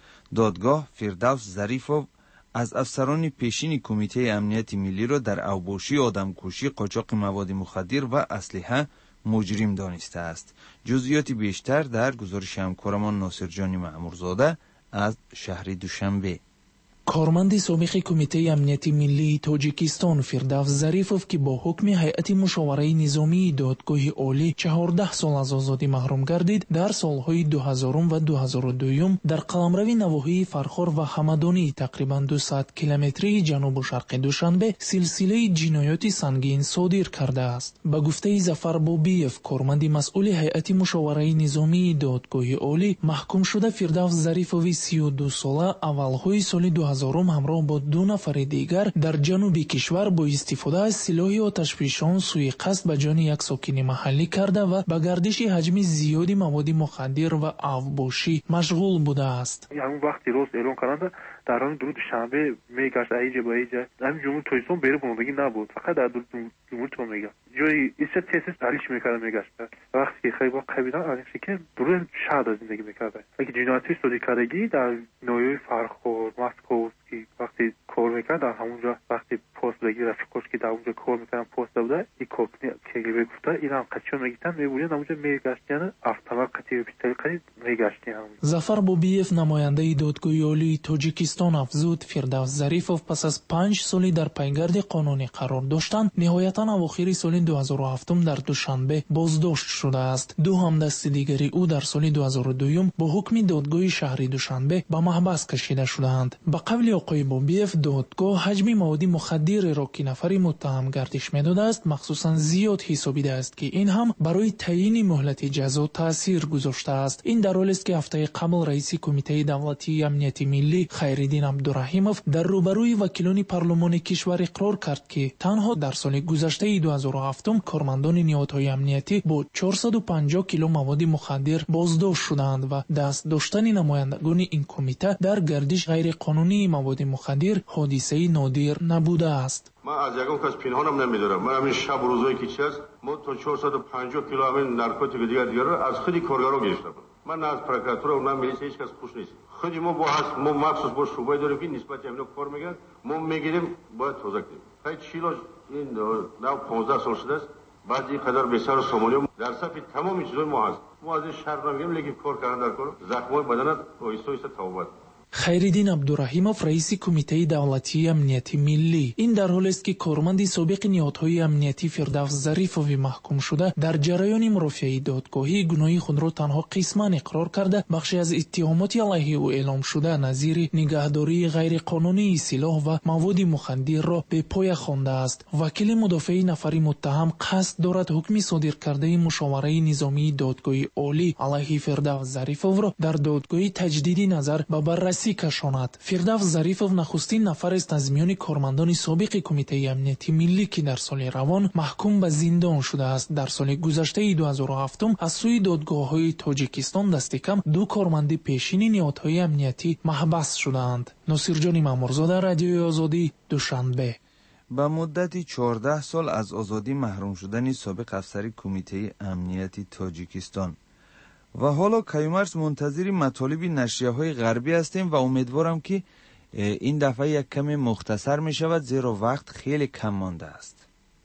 دادگاه فردوس ظریفوف از افسران پیشین کمیته امنیت ملی را در اوباشی، آدمکشی، قاچاق مواد مخدر و اسلحه مجرم دانسته است. جزئیات بیشتر در گزارش همکارمان ناصرجان مأمورزاده از شهر دوشنبه. کارمند سابق کمیته امنیت ملی تاجیکستان فردوس ظریفوف که با حکم هیئت مشاوره نظامی دادگاه عالی 14 سال از آزادی محروم گردید، در سالهای 2000 و 2002 در قلمرو نواحی فرخار و همدانی تقریبا 200 کیلومتری جنوب و شرق دوشنبه سلسله جنایات سنگین صادر کرده است. به گفته ظفر بابیف، کارمند مسئول هیئت مشاوره نظامی دادگاه عالی، محکوم شده فردوس ظریفوف 32 ساله اولهای سال 2000 همراه با 2 نفر دیگر در جنوب کشور با استفاده از سلاح آتشفشان سوء قصد به جان یک ساکن محلی کرده و به گردش حجم زیادی مواد مخدر و اوباشی مشغول بوده است. همون وقتی روز اعلام کردند در آن درود شنبه میگشت ایجا با ایجا همین جمهور تویسون بره بوندگی نبود، فقط در جمهور تو میگشت جایی ایسا تیسیس علیش میکرده میگشت. وقتی که خیلی با قبیلان علیش که درود شهر زندگی میکرده اگه جنایتی صدی کردگی در نویوی فرخور مسکو که وقتی کار میکرد در همونجا وقتی پست بگیر رفیقش که در اونجا کار میکردن پست بوده این کپنی که گفته اینا قچون میگیتن میبودن اونجا میگشتن автомат قطعی پیستولی قدید میگشتن. ظفر بابیف نماینده دادگاه عالی تاجیکستان افزود فردوس ظریفوف پس از 5 سال در پیگرد قانونی قرار داشتن نهایتا اواخر سال 2007 در دوشنبه بازداشت شده است. 2 همدست دیگری او در سال 2002 با حکم دادگاه شهری دوشنبه به محبس کشیده شدند. به قول آقای بابیف دادگاه حجم مواد مخدر را که نفر متهم گردش می‌داده است مخصوصا زیاد حسابیده است که این هم برای تعیین مهلت جزا تاثیر گذاشته است. این در حالی است که هفته قبل رئیس کمیته دولتی امنیت ملی خیرالدین عبدالرحیمов در روبروی وکیلان پارلمان کشور اقرار کرد که تنها در سال گذشته 2007 کارمندان نهادهای امنیتی با 450 کیلو مواد مخدر بازداشت شدند و دست داشتن نمایندگان این کمیته در گردش غیر قانونی مواد مخدر حادثه نادر نبوده است. من از یکم کس پنهانم نمیدارم. من همین شب و روزایی که چی است ما تا 450 کیلو همین نارکوتیک دیگر رو از خودی کارگرا گرفتم. من از پروکراتور و نه میلیس هیچ کس خوش نیست. خودی ما با هست ما مخصوص با شعبه داریم که نسبت همین کار میگن ما میگیریم باید توزیع کنیم. خیلی چیلو این نه 15 سال شده است. بعد این قدر بسیار سامانی در صف تمام چیزای ما هست. ما از این شهر نمیگیم لیکن کار کردن در کار زخمای بدنت آیسته آیسته توبه. خیرالدین عبدالرحیمов رئیس کمیته دولتی امنیت ملی این در حالی است که کارمند سابق نهادهای امنیتی فردوس ظریفوی محکوم شده در جریان مرافعه دادگاهی گناه خود را تنها قسما اقرار کرده بخشی از اتهامات علیه او اعلام شده نظیر نگهداری غیر قانونی سلاح و مواد مخدر را به پای خوانده است. وکیل مدافع نفر متهم قصد دارد حکم صادر کرده مشاوره نظامی دادگاه عالی علیه فردوس ظریفov را در دادگاه تجدید نظر به بررسی کشاند. فردوس ظریفov نخستین نفر است از میان کارمندان سابق کمیته امنیتی ملی که در سال روان محکوم به زندان شده است. در سال گذشته 2007 از سوی دادگاه‌های تاجیکستان دست کم 2 کارمند پیشین نهادهای امنیتی محبس شدند. ناصرجان مامورزاده، رادیوی آزادی، دوشنبه. با مدت 14 سال از آزادی محروم شدن سابق افسر کمیته امنیتی تاجیکستان و حالا کیومرث منتظر مطالب نشریه‌های غربی هستیم و امیدوارم که این دفعه یک کمی مختصر می شود زیرا وقت خیلی کم مانده است.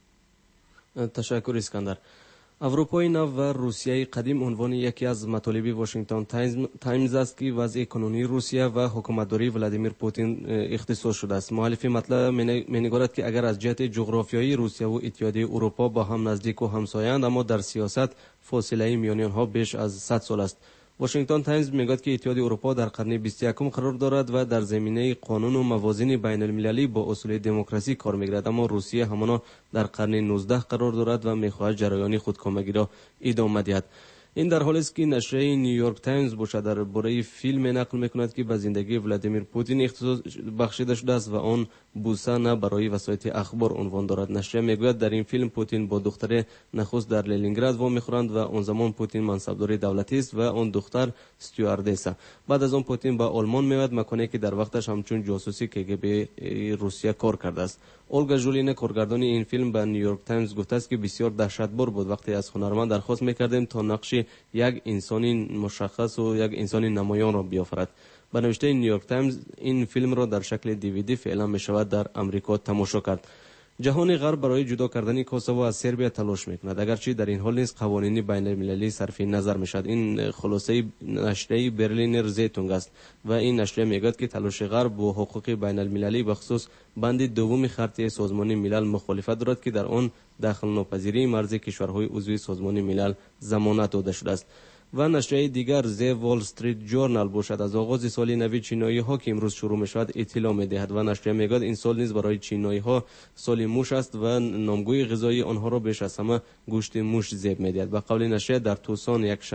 تشکر اسکندر. اروپای نو و روسیه قدیم عنوان یکی از مطالب واشنگتن تایمز است که وضع کنونی روسیه و حکومتداری ولادیمیر پوتین اختصاص شده است. مؤلف مطلب می‌نگارد که اگر از جهت جغرافیایی روسیه و اتحادیه اروپا با هم نزدیک و همسایه‌اند اما در سیاست فاصله میان آنها بیش از 100 سال است. واشنگتن تایمز میگوید که اتحادیه اروپا در قرن 21 قرار دارد و در زمینه قانون و موازین بین المللی با اصول دموکراسی کار میگیرد، اما روسیه همانا در قرن 19 قرار دارد و میخواهد جریان خودکامگی را ادامه دهد. این در حالی است که نشریه نیویورک تایمز باشد درباره فیلم نقل میکند که به زندگی ولادیمیر پوتین اختصاص بخشیده شده است و آن بوسه نه برای وسایط اخبار عنوان دارد. نشریه میگوید در این فیلم پوتین با دختر نخست در لنینگراد وام میخورند و آن زمان پوتین منصبدار دولتی است و آن دختر استیواردس. بعد از آن پوتین به آلمان میاد، مکانی که در وقتش همچون جاسوسی KGB روسیه کار کرده است. اولگا ژولینه کارگردان این فیلم به نیویورک تایمز گفته است که بسیار دهشتبار بود وقتی از هنرمند درخواست میکردیم تا نقش یک انسانی مشخص و یک انسانی نمایان را بیافرد. به نوشته نیویورک تایمز این فیلم را در شکل DVD فعلا می شود در امریکا تماشا کرد. جهان غرب برای جدا کردن کوسوو از سربیا تلاش میکند، اگرچه در این حال نیز قوانین بین المللی صرف نظر میشد. این خلاصه نشریه برلینر زیتونگ است و این نشریه میگوید که تلاش غرب با حقوق بین المللی به خصوص بند دوم خرطی سازمان ملل مخالفت دارد که در آن دخل ناپذیری مرز کشورهای عضو سازمان ملل ضمانت داده شده است. و نشریه دیگر زی وال استریت جورنال باشد از آغاز سال نوی چینایی ها که امروز شروع می شود اطلاع می دهد و نشریه می گوید این سال نیز برای چینایی ها سال موش است و نامگوی غذایی آنها را بیش از همه گوشت موش ذبح می دهد. به قول نشریه در توسان یک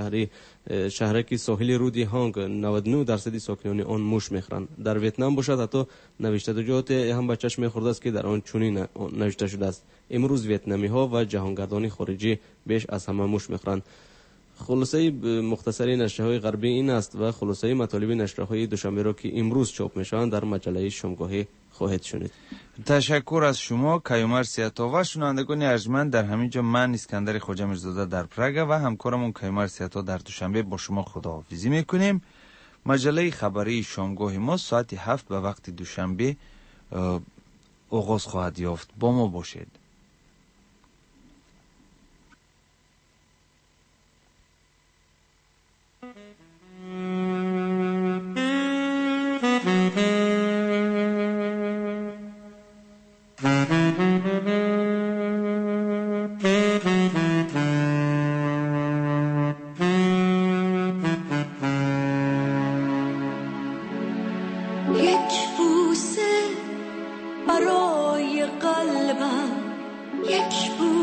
شهری که ساحل رودی هانگ 99% ساکنان آن موش میخورند. در ویتنام باشد حتی نوشتجات هم به چشم میخورده است که در آن چنین نوشته شده است امروز ویتنامی ها و جهانگردان خارجی بیش از همه موش میخورند. خلاصه مختصری نشریه‌های غربی این است و خلاصه مطالب نشریه‌های دوشنبه را که امروز چاپ میشوند در مجله شامگاهی خواهید شنید. تشکر از شما کیومرث عطا و شنوندگان ارجمند. در همینجا من اسکندر خواجه میرزاده در پراگ و همکارمون کیومرث عطا در دوشنبه با شما خداحافظی میکنیم. مجله خبری شامگاه ما ساعت 7 به وقت دوشنبه آغاز خواهد یافت. با ما باشید.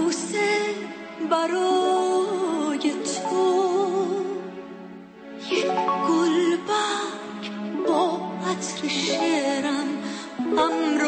برای تو یک عطر شعرم همراه